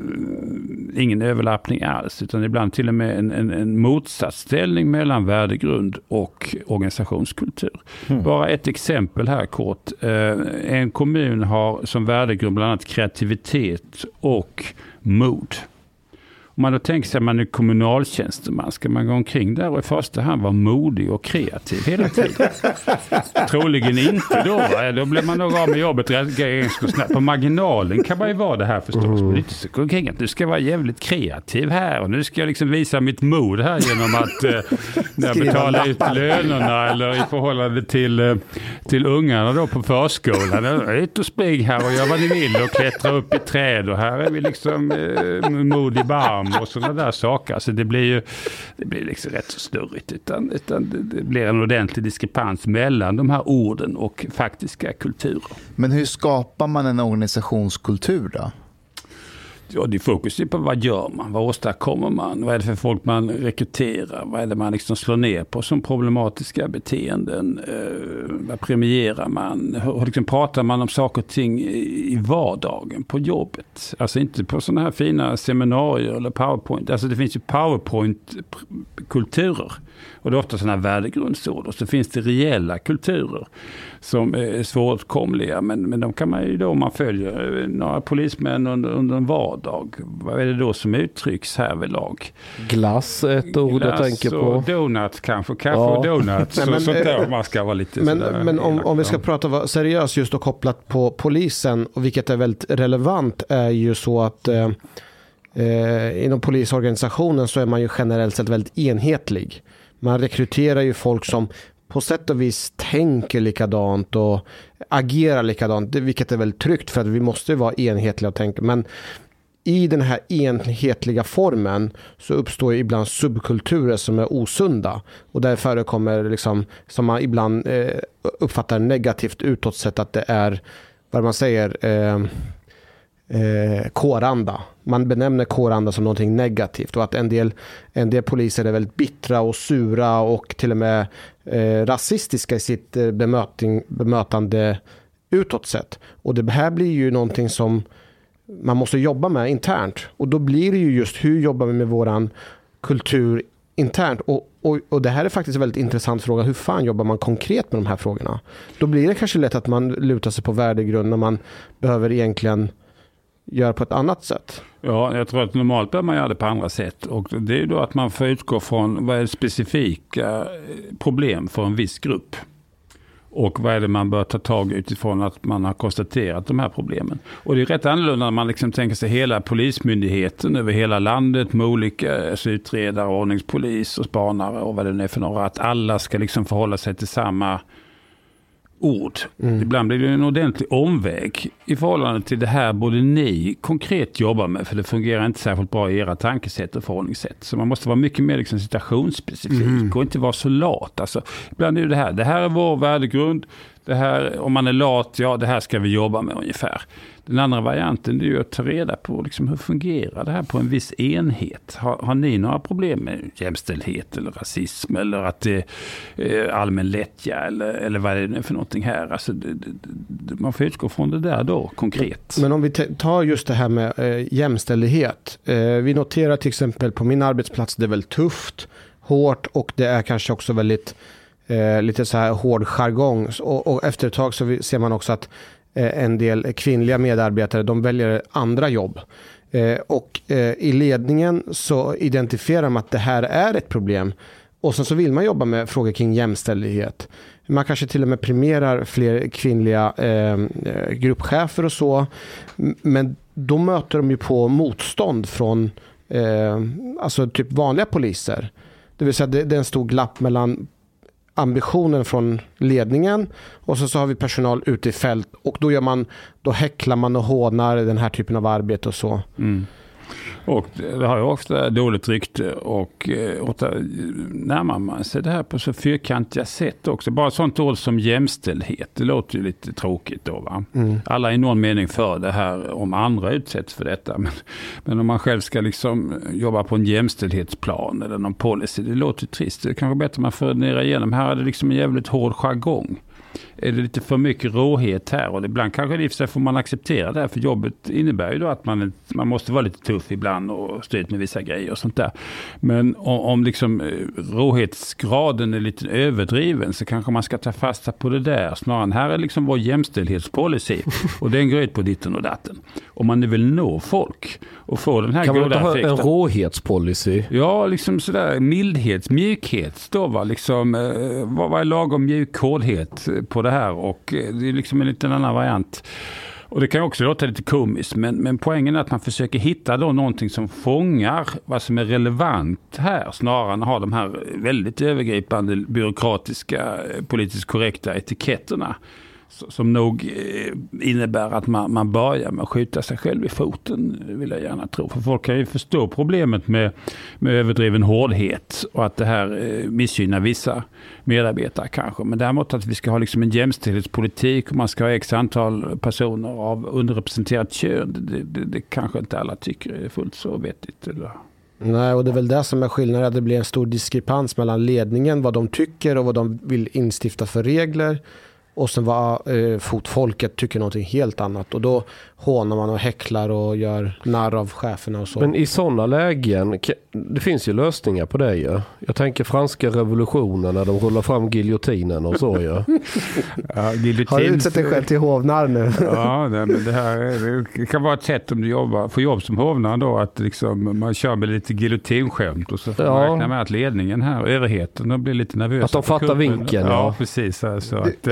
ingen överlappning alls, utan ibland till och med en motsatsställning mellan värdegrund och organisationskultur. Bara ett exempel här kort. En kommun har som värdegrund bland annat kreativitet och mod. Om man då tänker sig att man är kommunaltjänsteman, ska man gå omkring där och i första hand vara modig och kreativ hela tiden? Troligen inte då. Då blir man nog av med jobbet ganska snabbt. På marginalen kan man ju vara det här förstås. Men det är inte så omkring att du ska vara jävligt kreativ här. Och nu ska jag liksom visa mitt mod här genom att när jag betalar ut lönerna eller i förhållande till ungarna då på förskolan. Ut och spring här och gör vad ni vill och klättra upp i träd. Och här är vi liksom modig barn och sådana där saker. Alltså det blir liksom rätt så störigt utan det blir en ordentlig diskrepans mellan de här orden och faktiska kulturer. Men hur skapar man en organisationskultur då? Ja, det fokuserar på vad gör man, vad åstadkommer man, vad är det för folk man rekryterar, vad är det man liksom slår ner på som problematiska beteenden, vad premierar man, hur liksom pratar man om saker och ting i vardagen på jobbet, alltså inte på sådana här fina seminarier eller PowerPoint, alltså det finns ju PowerPoint-kulturer och det är ofta sådana här värdegrundsord och så finns det reella kulturer som är svåråtkomliga, men de kan man ju då, om man följer några polismän under en vardag, vad är det då som uttrycks här vid lag? Glass, ett ord jag tänker på. Och donuts kanske och donuts. Så där man ska vara lite sådär. Men om vi ska prata seriöst just och kopplat på polisen, och vilket är väldigt relevant, är ju så att inom polisorganisationen så är man ju generellt sett väldigt enhetlig. Man rekryterar ju folk som på sätt och vis tänker likadant och agerar likadant, vilket är väldigt tryggt för att vi måste vara enhetliga och tänka. Men i den här enhetliga formen så uppstår ibland subkulturer som är osunda och där förekommer liksom, som man ibland uppfattar negativt utåt sett, att det är vad man säger kåranda. Man benämner kåranda som någonting negativt och att en del poliser är väldigt bittra och sura och till och med rasistiska i sitt bemötande utåt sett. Och det här blir ju någonting som man måste jobba med internt. Och då blir det ju just hur jobbar vi med våran kultur internt. Och det här är faktiskt en väldigt intressant fråga. Hur fan jobbar man konkret med de här frågorna? Då blir det kanske lätt att man lutar sig på värdegrund när man behöver egentligen göra på ett annat sätt. Ja, jag tror att normalt bör man göra det på andra sätt. Och det är ju då att man får utgå från vad är specifika problem för en viss grupp. Och vad är det man bör ta tag utifrån att man har konstaterat de här problemen. Och det är rätt annorlunda när man liksom tänker sig hela polismyndigheten över hela landet med olika utredare, ordningspolis och spanare och vad det nu är för några. Att alla ska liksom förhålla sig till samma ord. Ibland blir det en ordentlig omväg i förhållande till det här både ni konkret jobbar med, för det fungerar inte särskilt bra i era tankesätt och förhållningssätt. Så man måste vara mycket mer liksom situationsspecifik och inte vara så lat. Alltså, ibland är det här är vår värdegrund. Det här, om man är lat, ja det här ska vi jobba med ungefär. Den andra varianten är ju att ta reda på liksom, hur fungerar det här på en viss enhet. Har ni några problem med jämställdhet eller rasism eller att det är allmän lättja eller vad är det för någonting här? Alltså, man får utgå från det där då konkret. Men om vi tar just det här med jämställdhet. Vi noterar till exempel på min arbetsplats det är väldigt tufft, hårt och det är kanske också väldigt lite så här hård jargong och efter ett tag så ser man också att en del kvinnliga medarbetare de väljer andra jobb och i ledningen så identifierar man att det här är ett problem och sen så vill man jobba med frågor kring jämställdhet. Man kanske till och med premierar fler kvinnliga gruppchefer och så, men då möter de ju på motstånd från alltså typ vanliga poliser. Det vill säga det är en stor glapp mellan ambitionen från ledningen och så har vi personal ute i fält och då häcklar man och hånar den här typen av arbete och så. Och det har ju också dåligt rykte och närmar man sig det här på så fyrkantiga sätt också. Bara sånt ord som jämställdhet, det låter ju lite tråkigt då, va? Alla är i någon mening för det här om andra utsätts för detta. Men om man själv ska liksom jobba på en jämställdhetsplan eller någon policy, det låter trist. Det är kanske bättre man funderar igenom. Här är det liksom en jävligt hård jargong. Är det lite för mycket råhet här och ibland kanske det i och för sig får man acceptera det här för jobbet innebär ju då att man måste vara lite tuff ibland och stå ut med vissa grejer och sånt där. Men om liksom råhetsgraden är lite överdriven så kanske man ska ta fasta på det där snarare. Här är liksom vår jämställdhetspolicy och den går ut på ditten och datten. Om man nu vill nå folk och få den här goda effekten. Kan man inte ha en råhetspolicy? Ja, liksom sådär mildhet, mjukhet då va, liksom vad är lagom mjuk hårdhet på det här och det är liksom en liten annan variant. Och det kan också låta lite komiskt men poängen är att man försöker hitta då någonting som fångar vad som är relevant här snarare än att ha de här väldigt övergripande byråkratiska politiskt korrekta etiketterna som nog innebär att man börjar med att skjuta sig själv i foten, vill jag gärna tro. För folk kan ju förstå problemet med överdriven hårdhet och att det här missgynnar vissa medarbetare kanske. Men däremot att vi ska ha liksom en jämställdhetspolitik och man ska ha x antal personer av underrepresenterat kön, det kanske inte alla tycker är fullt så vettigt. Eller? Nej, och det är väl det som är skillnaden, att det blir en stor diskrepans mellan ledningen, vad de tycker och vad de vill instifta för regler. Och sen vad fotfolket tycker någonting helt annat. Och då hånar man och häcklar och gör narr av cheferna och så. Men i sådana lägen, det finns ju lösningar på det ju. Jag tänker franska revolutionen när de rullar fram giljotinen och så ju. Ja, har du utsett dig själv till hovnar nu? Ja, men det kan vara ett sätt om du får jobb som hovnar då, att liksom man kör med lite giljotinskämt och så får man räkna med att ledningen här, överheten, de blir lite nervösa. Att de fattar vinkeln. Ja, precis. Alltså att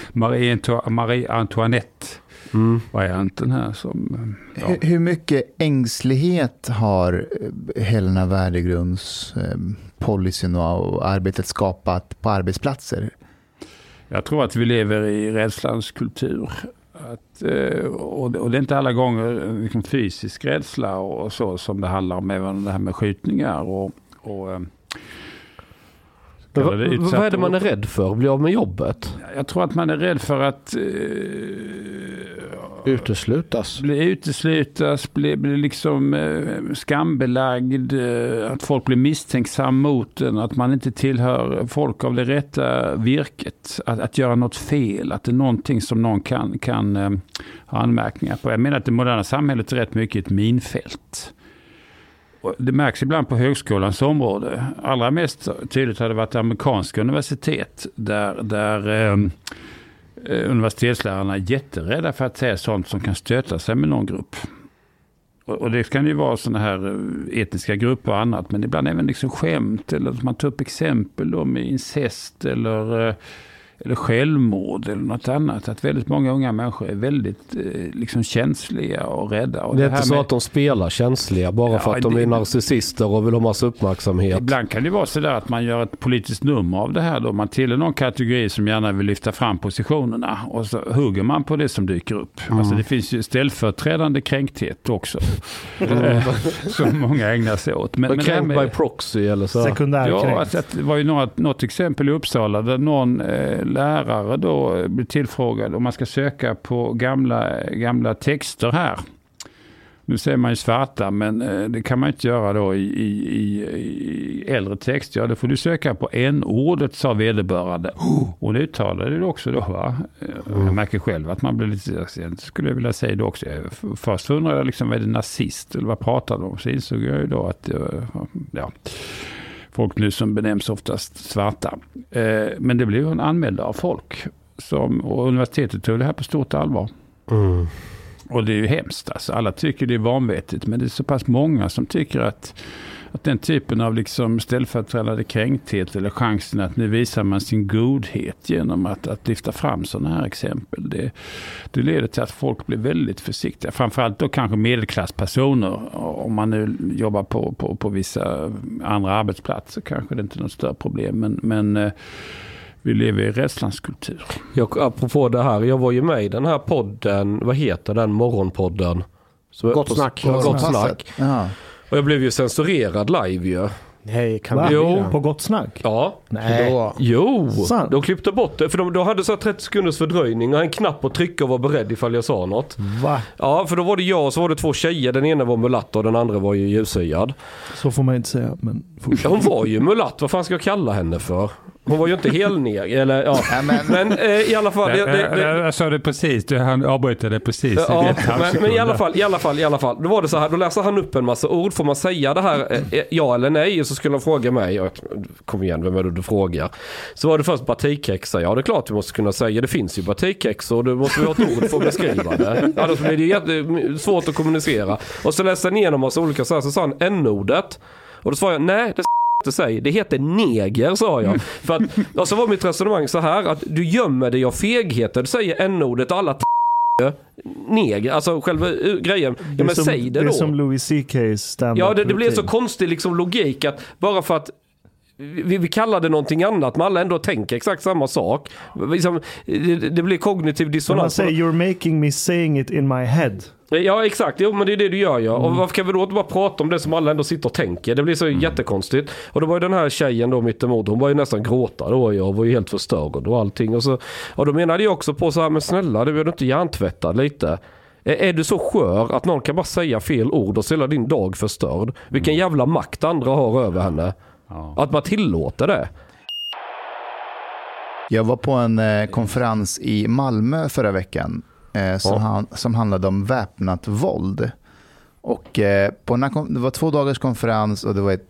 Marie Antoinette varianten här som... Ja. Hur mycket ängslighet har Helena Värdegrunds policyn och arbetet skapat på arbetsplatser? Jag tror att vi lever i rädslans kultur. Och det är inte alla gånger liksom fysisk rädsla och så som det handlar om, även det här med skjutningar och vad är det man är rädd för? Bli av med jobbet? Jag tror att man är rädd för att uteslutas. Bli liksom skambelagd, att folk blir misstänksam mot en, att man inte tillhör folk av det rätta virket, att göra något fel, att det är någonting som någon kan ha anmärkningar på. Jag menar att det moderna samhället är rätt mycket ett minfält. Det märks ibland på högskolans område. Allra mest tydligt har det varit amerikanska universitet där universitetslärarna är jätterädda för att säga sånt som kan stöta sig med någon grupp. Och det kan ju vara såna här etniska grupper och annat, men ibland även liksom skämt eller att man tar upp exempel då med incest eller självmord eller något annat. Att väldigt många unga människor är väldigt liksom känsliga och rädda. Och det är inte så att de spelar känsliga bara för att de är narcissister och vill ha massa uppmärksamhet. Ibland kan det vara så där att man gör ett politiskt nummer av det här då. Man tillhör någon kategori som gärna vill lyfta fram positionerna och så hugger man på det som dyker upp. Alltså det finns ju ställföreträdande kränkthet också. Som många ägnar sig åt. Men kränkt by proxy eller så? Ja, alltså, det var ju något exempel i Uppsala där någon lärare då blir tillfrågad om man ska söka på gamla texter här. Nu säger man ju svarta, men det kan man inte göra då i äldre text. Ja, då får du söka på n-ordet, sa vederbörande. Och det uttalade det också då, va? Jag märker själv att man blir lite, skulle jag vilja säga det också. Först undrade jag liksom, vad är det nazist eller vad pratar de om? Så insåg jag ju då att, ja... Folk nu som benämns oftast svarta. Men det blev en anmäld av folk. Och universitetet tog det här på stort allvar. Och det är ju hemskt. Alltså. Alla tycker det är vanvettigt. Men det är så pass många som tycker att Att den typen av liksom ställföreträdande kränkthet eller chansen att nu visar man sin godhet genom att lyfta fram sådana här exempel. Det leder till att folk blir väldigt försiktiga. Framförallt då kanske medelklasspersoner. Om man nu jobbar på vissa andra arbetsplatser kanske det inte är något större problem. Men vi lever i rädslans kultur. Apropå det här, jag var ju med i den här podden, vad heter den morgonpodden? Gott snack. Gott snack. Ja. Och jag blev ju censurerad live ju. Nej, kan vi på Gott snack? Ja. Nej. Jo, de klippte bort det. För de hade så 30 sekunders fördröjning och en knapp att trycka och vara beredd ifall jag sa något. Va? Ja, för då var det jag och så var det 2 tjejer. Den ena var mulatt och den andra var ju ljushyad. Så får man inte säga, men hon var ju mulatt, vad fan ska jag kalla henne för? Hon var ju inte helneger, eller ja. Men i alla fall... Jag sa det precis, han avbrytade det precis. Ja, men i alla fall. Då var det så här, då läser han upp en massa ord. Får man säga det här, ja eller nej? Och så skulle han fråga mig, kom igen, vem är det du frågar? Så var det först batikkexa. Ja, det är klart vi måste kunna säga, det finns ju batikkexa och du måste ha ett ord för att beskriva det. Annars blir det svårt att kommunicera. Och så läste han igenom massa olika så sa han n-ordet. Och då svarade jag, nej, det heter neger, sa jag. För att, och så var mitt resonemang så här, att du gömmer dig av fegheter. Du säger n-ordet och alla neger, alltså själva grejen. Ja, men säg det då. Det är som Louis CK's stand-up. Ja, det blir så konstig liksom logik att bara för att vi kallar det någonting annat, men alla ändå tänker exakt samma sak. Liksom, det blir kognitiv dissonans. Man säger, you're making me saying it in my head. Ja, exakt. Jo, men det är det du gör, ja. Och varför kan vi då inte bara prata om det som alla ändå sitter och tänker? Det blir så jättekonstigt. Och då var ju den här tjejen då mittemot, hon var ju nästan gråta då. Jag var ju helt förstörd och allting. Och då menade jag också på så här, men snälla, du är inte hjärntvättad lite. Är du så skör att någon kan bara säga fel ord och ställa din dag förstörd? Vilken jävla makt andra har över henne. Ja. Att man tillåter det. Jag var på en konferens i Malmö förra veckan som handlade om väpnat våld. Och det var 2 dagars konferens och det var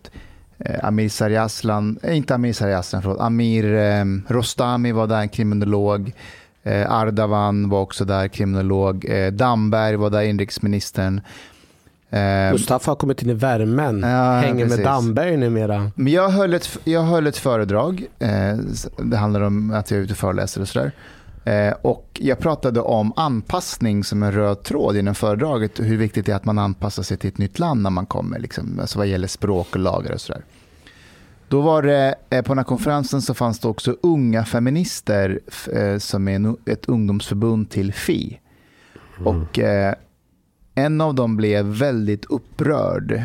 Amir Rostami var där, en kriminolog. Ardavan var också där, kriminolog. Damberg var där, inrikesministern. Mustafa har kommit in i värmen. Hänger med Damberg numera. Men jag höll ett föredrag. Det handlar om att jag är ute och föreläser och sådär. Och jag pratade om anpassning som en röd tråd inom föredraget. Hur viktigt det är att man anpassar sig till ett nytt land när man kommer. Liksom, alltså vad gäller språk och lagar och sådär. Då var det, på den här konferensen så fanns det också unga feminister som är ett ungdomsförbund till FI. Och en av dem blev väldigt upprörd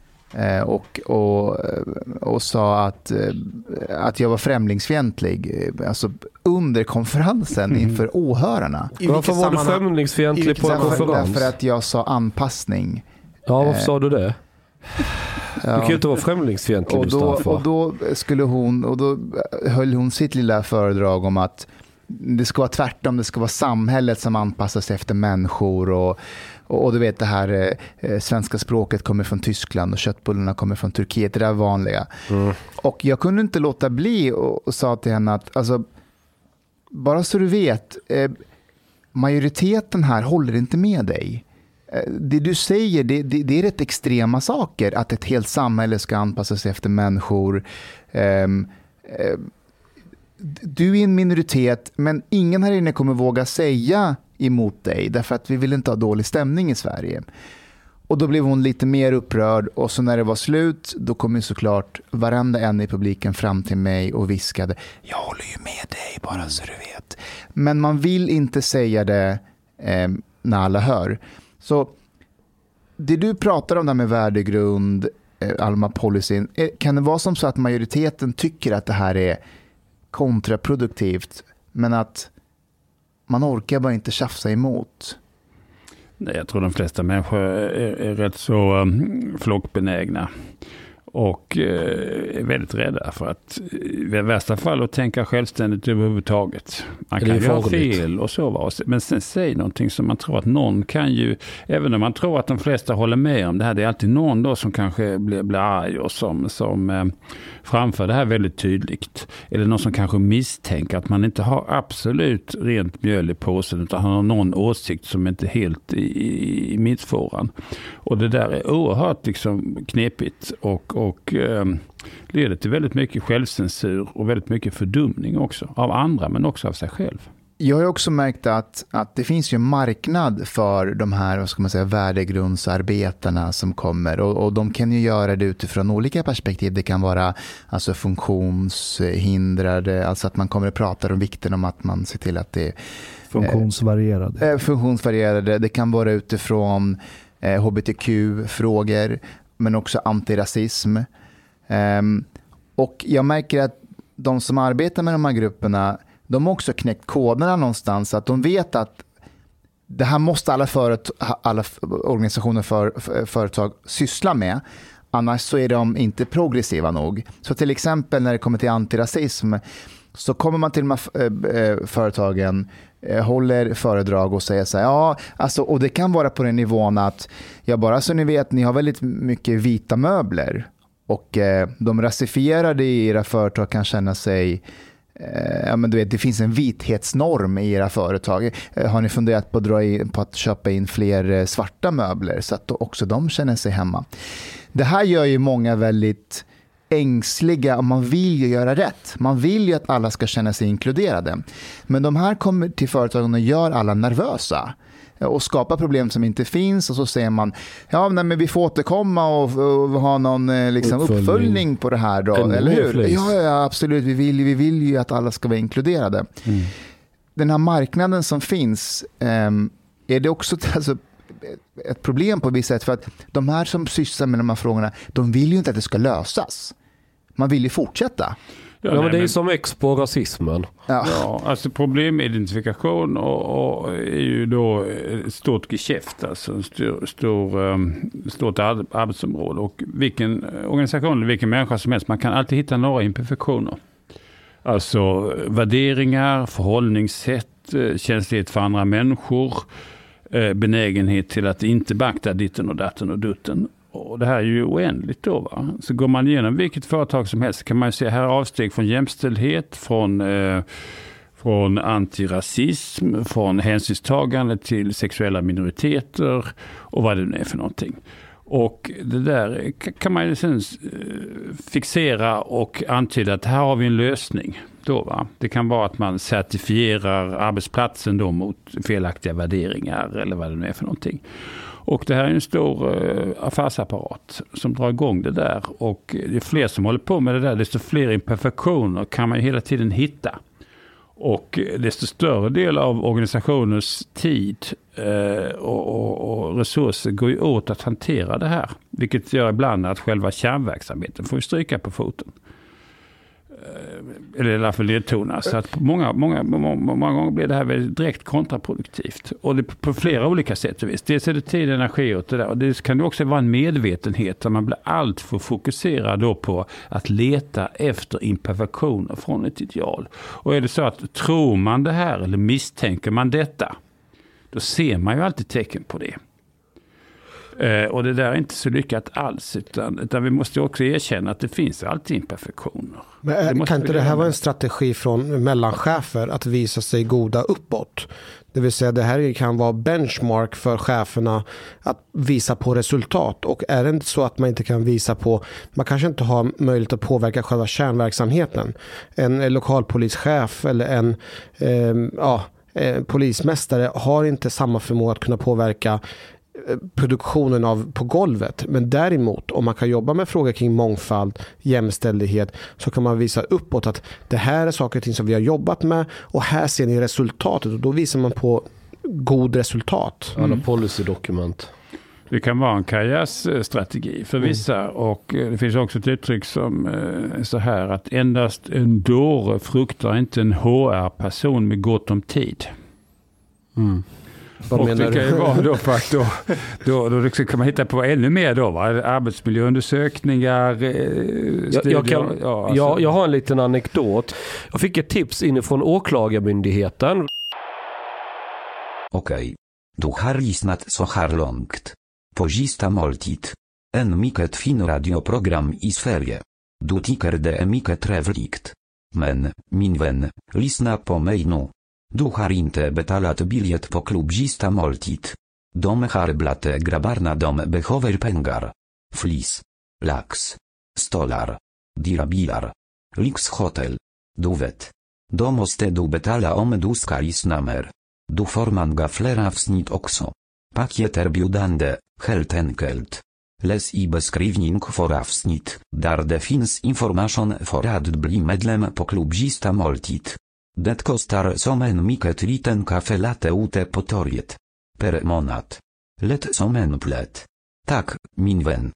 och sa att jag var främlingsfientlig, alltså under konferensen inför åhörarna. Varför var du främlingsfientlig på en konferens? Därför att jag sa anpassning. Ja, varför sa du det? Du kan ju inte vara främlingsfientlig, Mustafa. Och då höll hon sitt lilla föredrag om att det ska vara tvärtom, det ska vara samhället som anpassas efter människor och du vet det här svenska språket kommer från Tyskland och köttbullarna kommer från Turkiet, det där vanliga. Och jag kunde inte låta bli och sa till henne att alltså, bara så du vet, majoriteten här håller inte med dig. Det du säger, det är rätt extrema saker, att ett helt samhälle ska anpassa sig efter människor. Du är en minoritet, men ingen här inne kommer våga säga emot dig därför att vi vill inte ha dålig stämning i Sverige. Och då blev hon lite mer upprörd och så när det var slut då kom ju såklart varenda en i publiken fram till mig och viskade, jag håller ju med dig bara så du vet. Men man vill inte säga det när alla hör. Så det du pratar om där med värdegrund, allmänna policyn, kan det vara som så att majoriteten tycker att det här är kontraproduktivt, men att man orkar bara inte tjafsa emot? Nej, jag tror de flesta människor är rätt så flockbenägna och är väldigt rädda för att i värsta fall att tänka självständigt överhuvudtaget. Man kan ju ha fel och så, men sen säg någonting som man tror att någon kan ju, även om man tror att de flesta håller med om det här, det är alltid någon då som kanske blir arg och som framför det här väldigt tydligt. Eller någon som kanske misstänker att man inte har absolut rent mjöl i påsen utan har någon åsikt som inte är helt i mittfåran. Och det där är oerhört liksom knepigt och och leder till väldigt mycket självcensur och väldigt mycket fördumning också av andra men också av sig själv. Jag har också märkt att det finns ju en marknad för de här, vad ska man säga, värdegrundsarbetarna som kommer och de kan ju göra det utifrån olika perspektiv. Det kan vara alltså funktionshindrade, alltså att man kommer att prata om vikten om att man ser till att det är funktionsvarierade. Det kan vara utifrån hbtq-frågor men också antirasism. Och jag märker att de som arbetar med de här grupperna, de har också knäckt koderna någonstans, att de vet att det här måste alla organisationer företag syssla med. Annars så är de inte progressiva nog. Så till exempel när det kommer till antirasism så kommer man till de här företagen, håller föredrag och säger så här, ja, alltså, och det kan vara på den nivån att bara så ni vet, ni har väldigt mycket vita möbler och de rasifierade i era företag kan känna sig men du vet, det finns en vithetsnorm i era företag. Har ni funderat på att köpa in fler svarta möbler så att också de känner sig hemma? Det här gör ju många väldigt ängsliga och man vill ju göra rätt. Man vill ju att alla ska känna sig inkluderade. Men de här kommer till företagen och gör alla nervösa och skapar problem som inte finns och så säger man men vi får återkomma och ha någon liksom uppföljning på det här då, eller hur? Ja, absolut, vi vill ju att alla ska vara inkluderade. Den här marknaden som finns, är det också alltså ett problem på vissa sätt, för att de här som sysslar med de här frågorna, de vill ju inte att det ska lösas. Man vill ju fortsätta. Ja, men det är ju som på rasismen. Ja, alltså problemidentifikation och är ju då ett stort geschäft, alltså stort arbetsområde, och vilken organisation eller vilken människa som helst, man kan alltid hitta några imperfektioner. Alltså värderingar, förhållningssätt, känslighet för andra människor, benägenhet till att inte beakta ditten och datten och dutten. Och det här är ju oändligt då, va? Så går man igenom vilket företag som helst kan man ju se här avsteg från jämställdhet, från antirasism, från hänsynstagande till sexuella minoriteter och vad det nu är för någonting. Och det där kan man ju sen fixera och antyda att här har vi en lösning då, va? Det kan vara att man certifierar arbetsplatsen då mot felaktiga värderingar eller vad det nu är för någonting. Och det här är en stor affärsapparat som drar igång det där, och det är fler som håller på med det där, desto fler imperfektioner kan man hela tiden hitta. Och desto större del av organisationens tid och resurser går ju åt att hantera det här. Vilket gör ibland att själva kärnverksamheten får stryka på foten. Eller i alla fall ledtonas. Så att många gånger blir det här väldigt direkt kontraproduktivt. Och det på flera olika sätt och vis. Dels är det tid och energi åt det där. Och det kan också vara en medvetenhet där man blir allt för fokuserad då på att leta efter imperfektioner från ett ideal. Och är det så att tror man det här eller misstänker man detta, då ser man ju alltid tecken på det. Och det där är inte så lyckat alls, utan vi måste också erkänna att det finns alltid imperfektioner. Men kan inte det här vara en strategi från mellanchefer att visa sig goda uppåt? Det vill säga det här kan vara benchmark för cheferna att visa på resultat. Och är det inte så att man inte kan visa på, man kanske inte har möjlighet att påverka själva kärnverksamheten. En lokalpolischef eller en polismästare har inte samma förmåga att kunna påverka produktionen på golvet. Men däremot, om man kan jobba med frågor kring mångfald, jämställdhet, så kan man visa uppåt att det här är saker och ting som vi har jobbat med och här ser ni resultatet, och då visar man på god resultat. Alla policydokument. Det kan vara en karriärstrategi för vissa, och det finns också ett uttryck som så här, att endast en dåre fruktar inte en HR-person med gott om tid. Vad och menar det kan ju vara då, för att då kan man hitta på ännu mer då, va? Arbetsmiljöundersökningar, studier. Jag har en liten anekdot. Jag fick ett tips inifrån åklagarmyndigheten. Okej. Du har lyssnat så här långt. På sista måltid. En mycket fin radioprogram i Sverige. Du tycker det är mycket trevligt. Men, min vän, lyssna på mig nu. Du har inte betalat biljett på klubb sista måltid. De har blate grabbarna, de behöver pengar. Flis. Lax. Stolar. Dirabilar. Lix Hotel. Duvet. Do måste du betala om du ska lyssna mer. Du får många fler avsnitt också. Paket erbjudande, helt enkelt. Läs i beskrivning för avsnitt, där det finns information för att bli medlem på Klubbista Måltid. Det kostar som en mycket liten kaffelatte ute på torget. Per månad. Lätt som en plätt. Tack, min vän.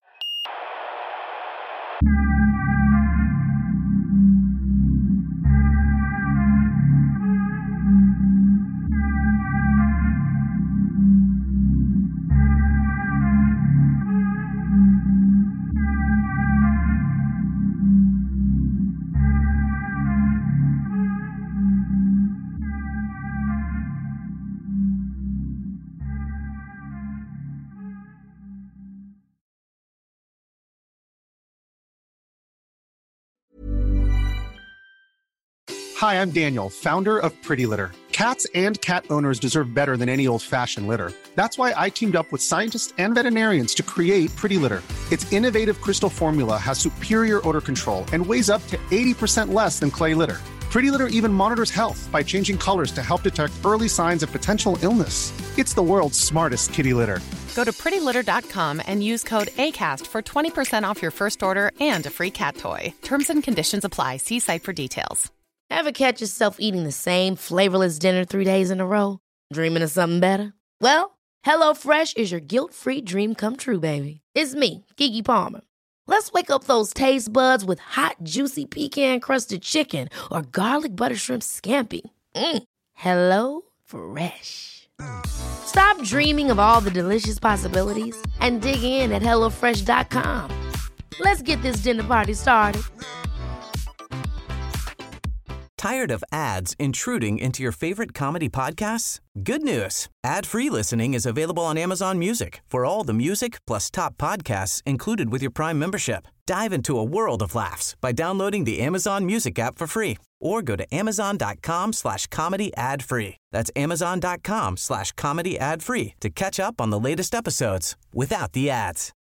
Hi, I'm Daniel, founder of Pretty Litter. Cats and cat owners deserve better than any old-fashioned litter. That's why I teamed up with scientists and veterinarians to create Pretty Litter. Its innovative crystal formula has superior odor control and weighs up to 80% less than clay litter. Pretty Litter even monitors health by changing colors to help detect early signs of potential illness. It's the world's smartest kitty litter. Go to prettylitter.com and use code ACAST for 20% off your first order and a free cat toy. Terms and conditions apply. See site for details. Ever catch yourself eating the same flavorless dinner 3 days in a row? Dreaming of something better? Well, HelloFresh is your guilt-free dream come true, baby. It's me, Keke Palmer. Let's wake up those taste buds with hot, juicy pecan-crusted chicken or garlic butter shrimp scampi. Hello Fresh. Stop dreaming of all the delicious possibilities and dig in at HelloFresh.com. Let's get this dinner party started. Tired of ads intruding into your favorite comedy podcasts? Good news. Ad-free listening is available on Amazon Music for all the music plus top podcasts included with your Prime membership. Dive into a world of laughs by downloading the Amazon Music app for free or go to amazon.com/comedy ad-free. That's amazon.com/comedy ad-free to catch up on the latest episodes without the ads.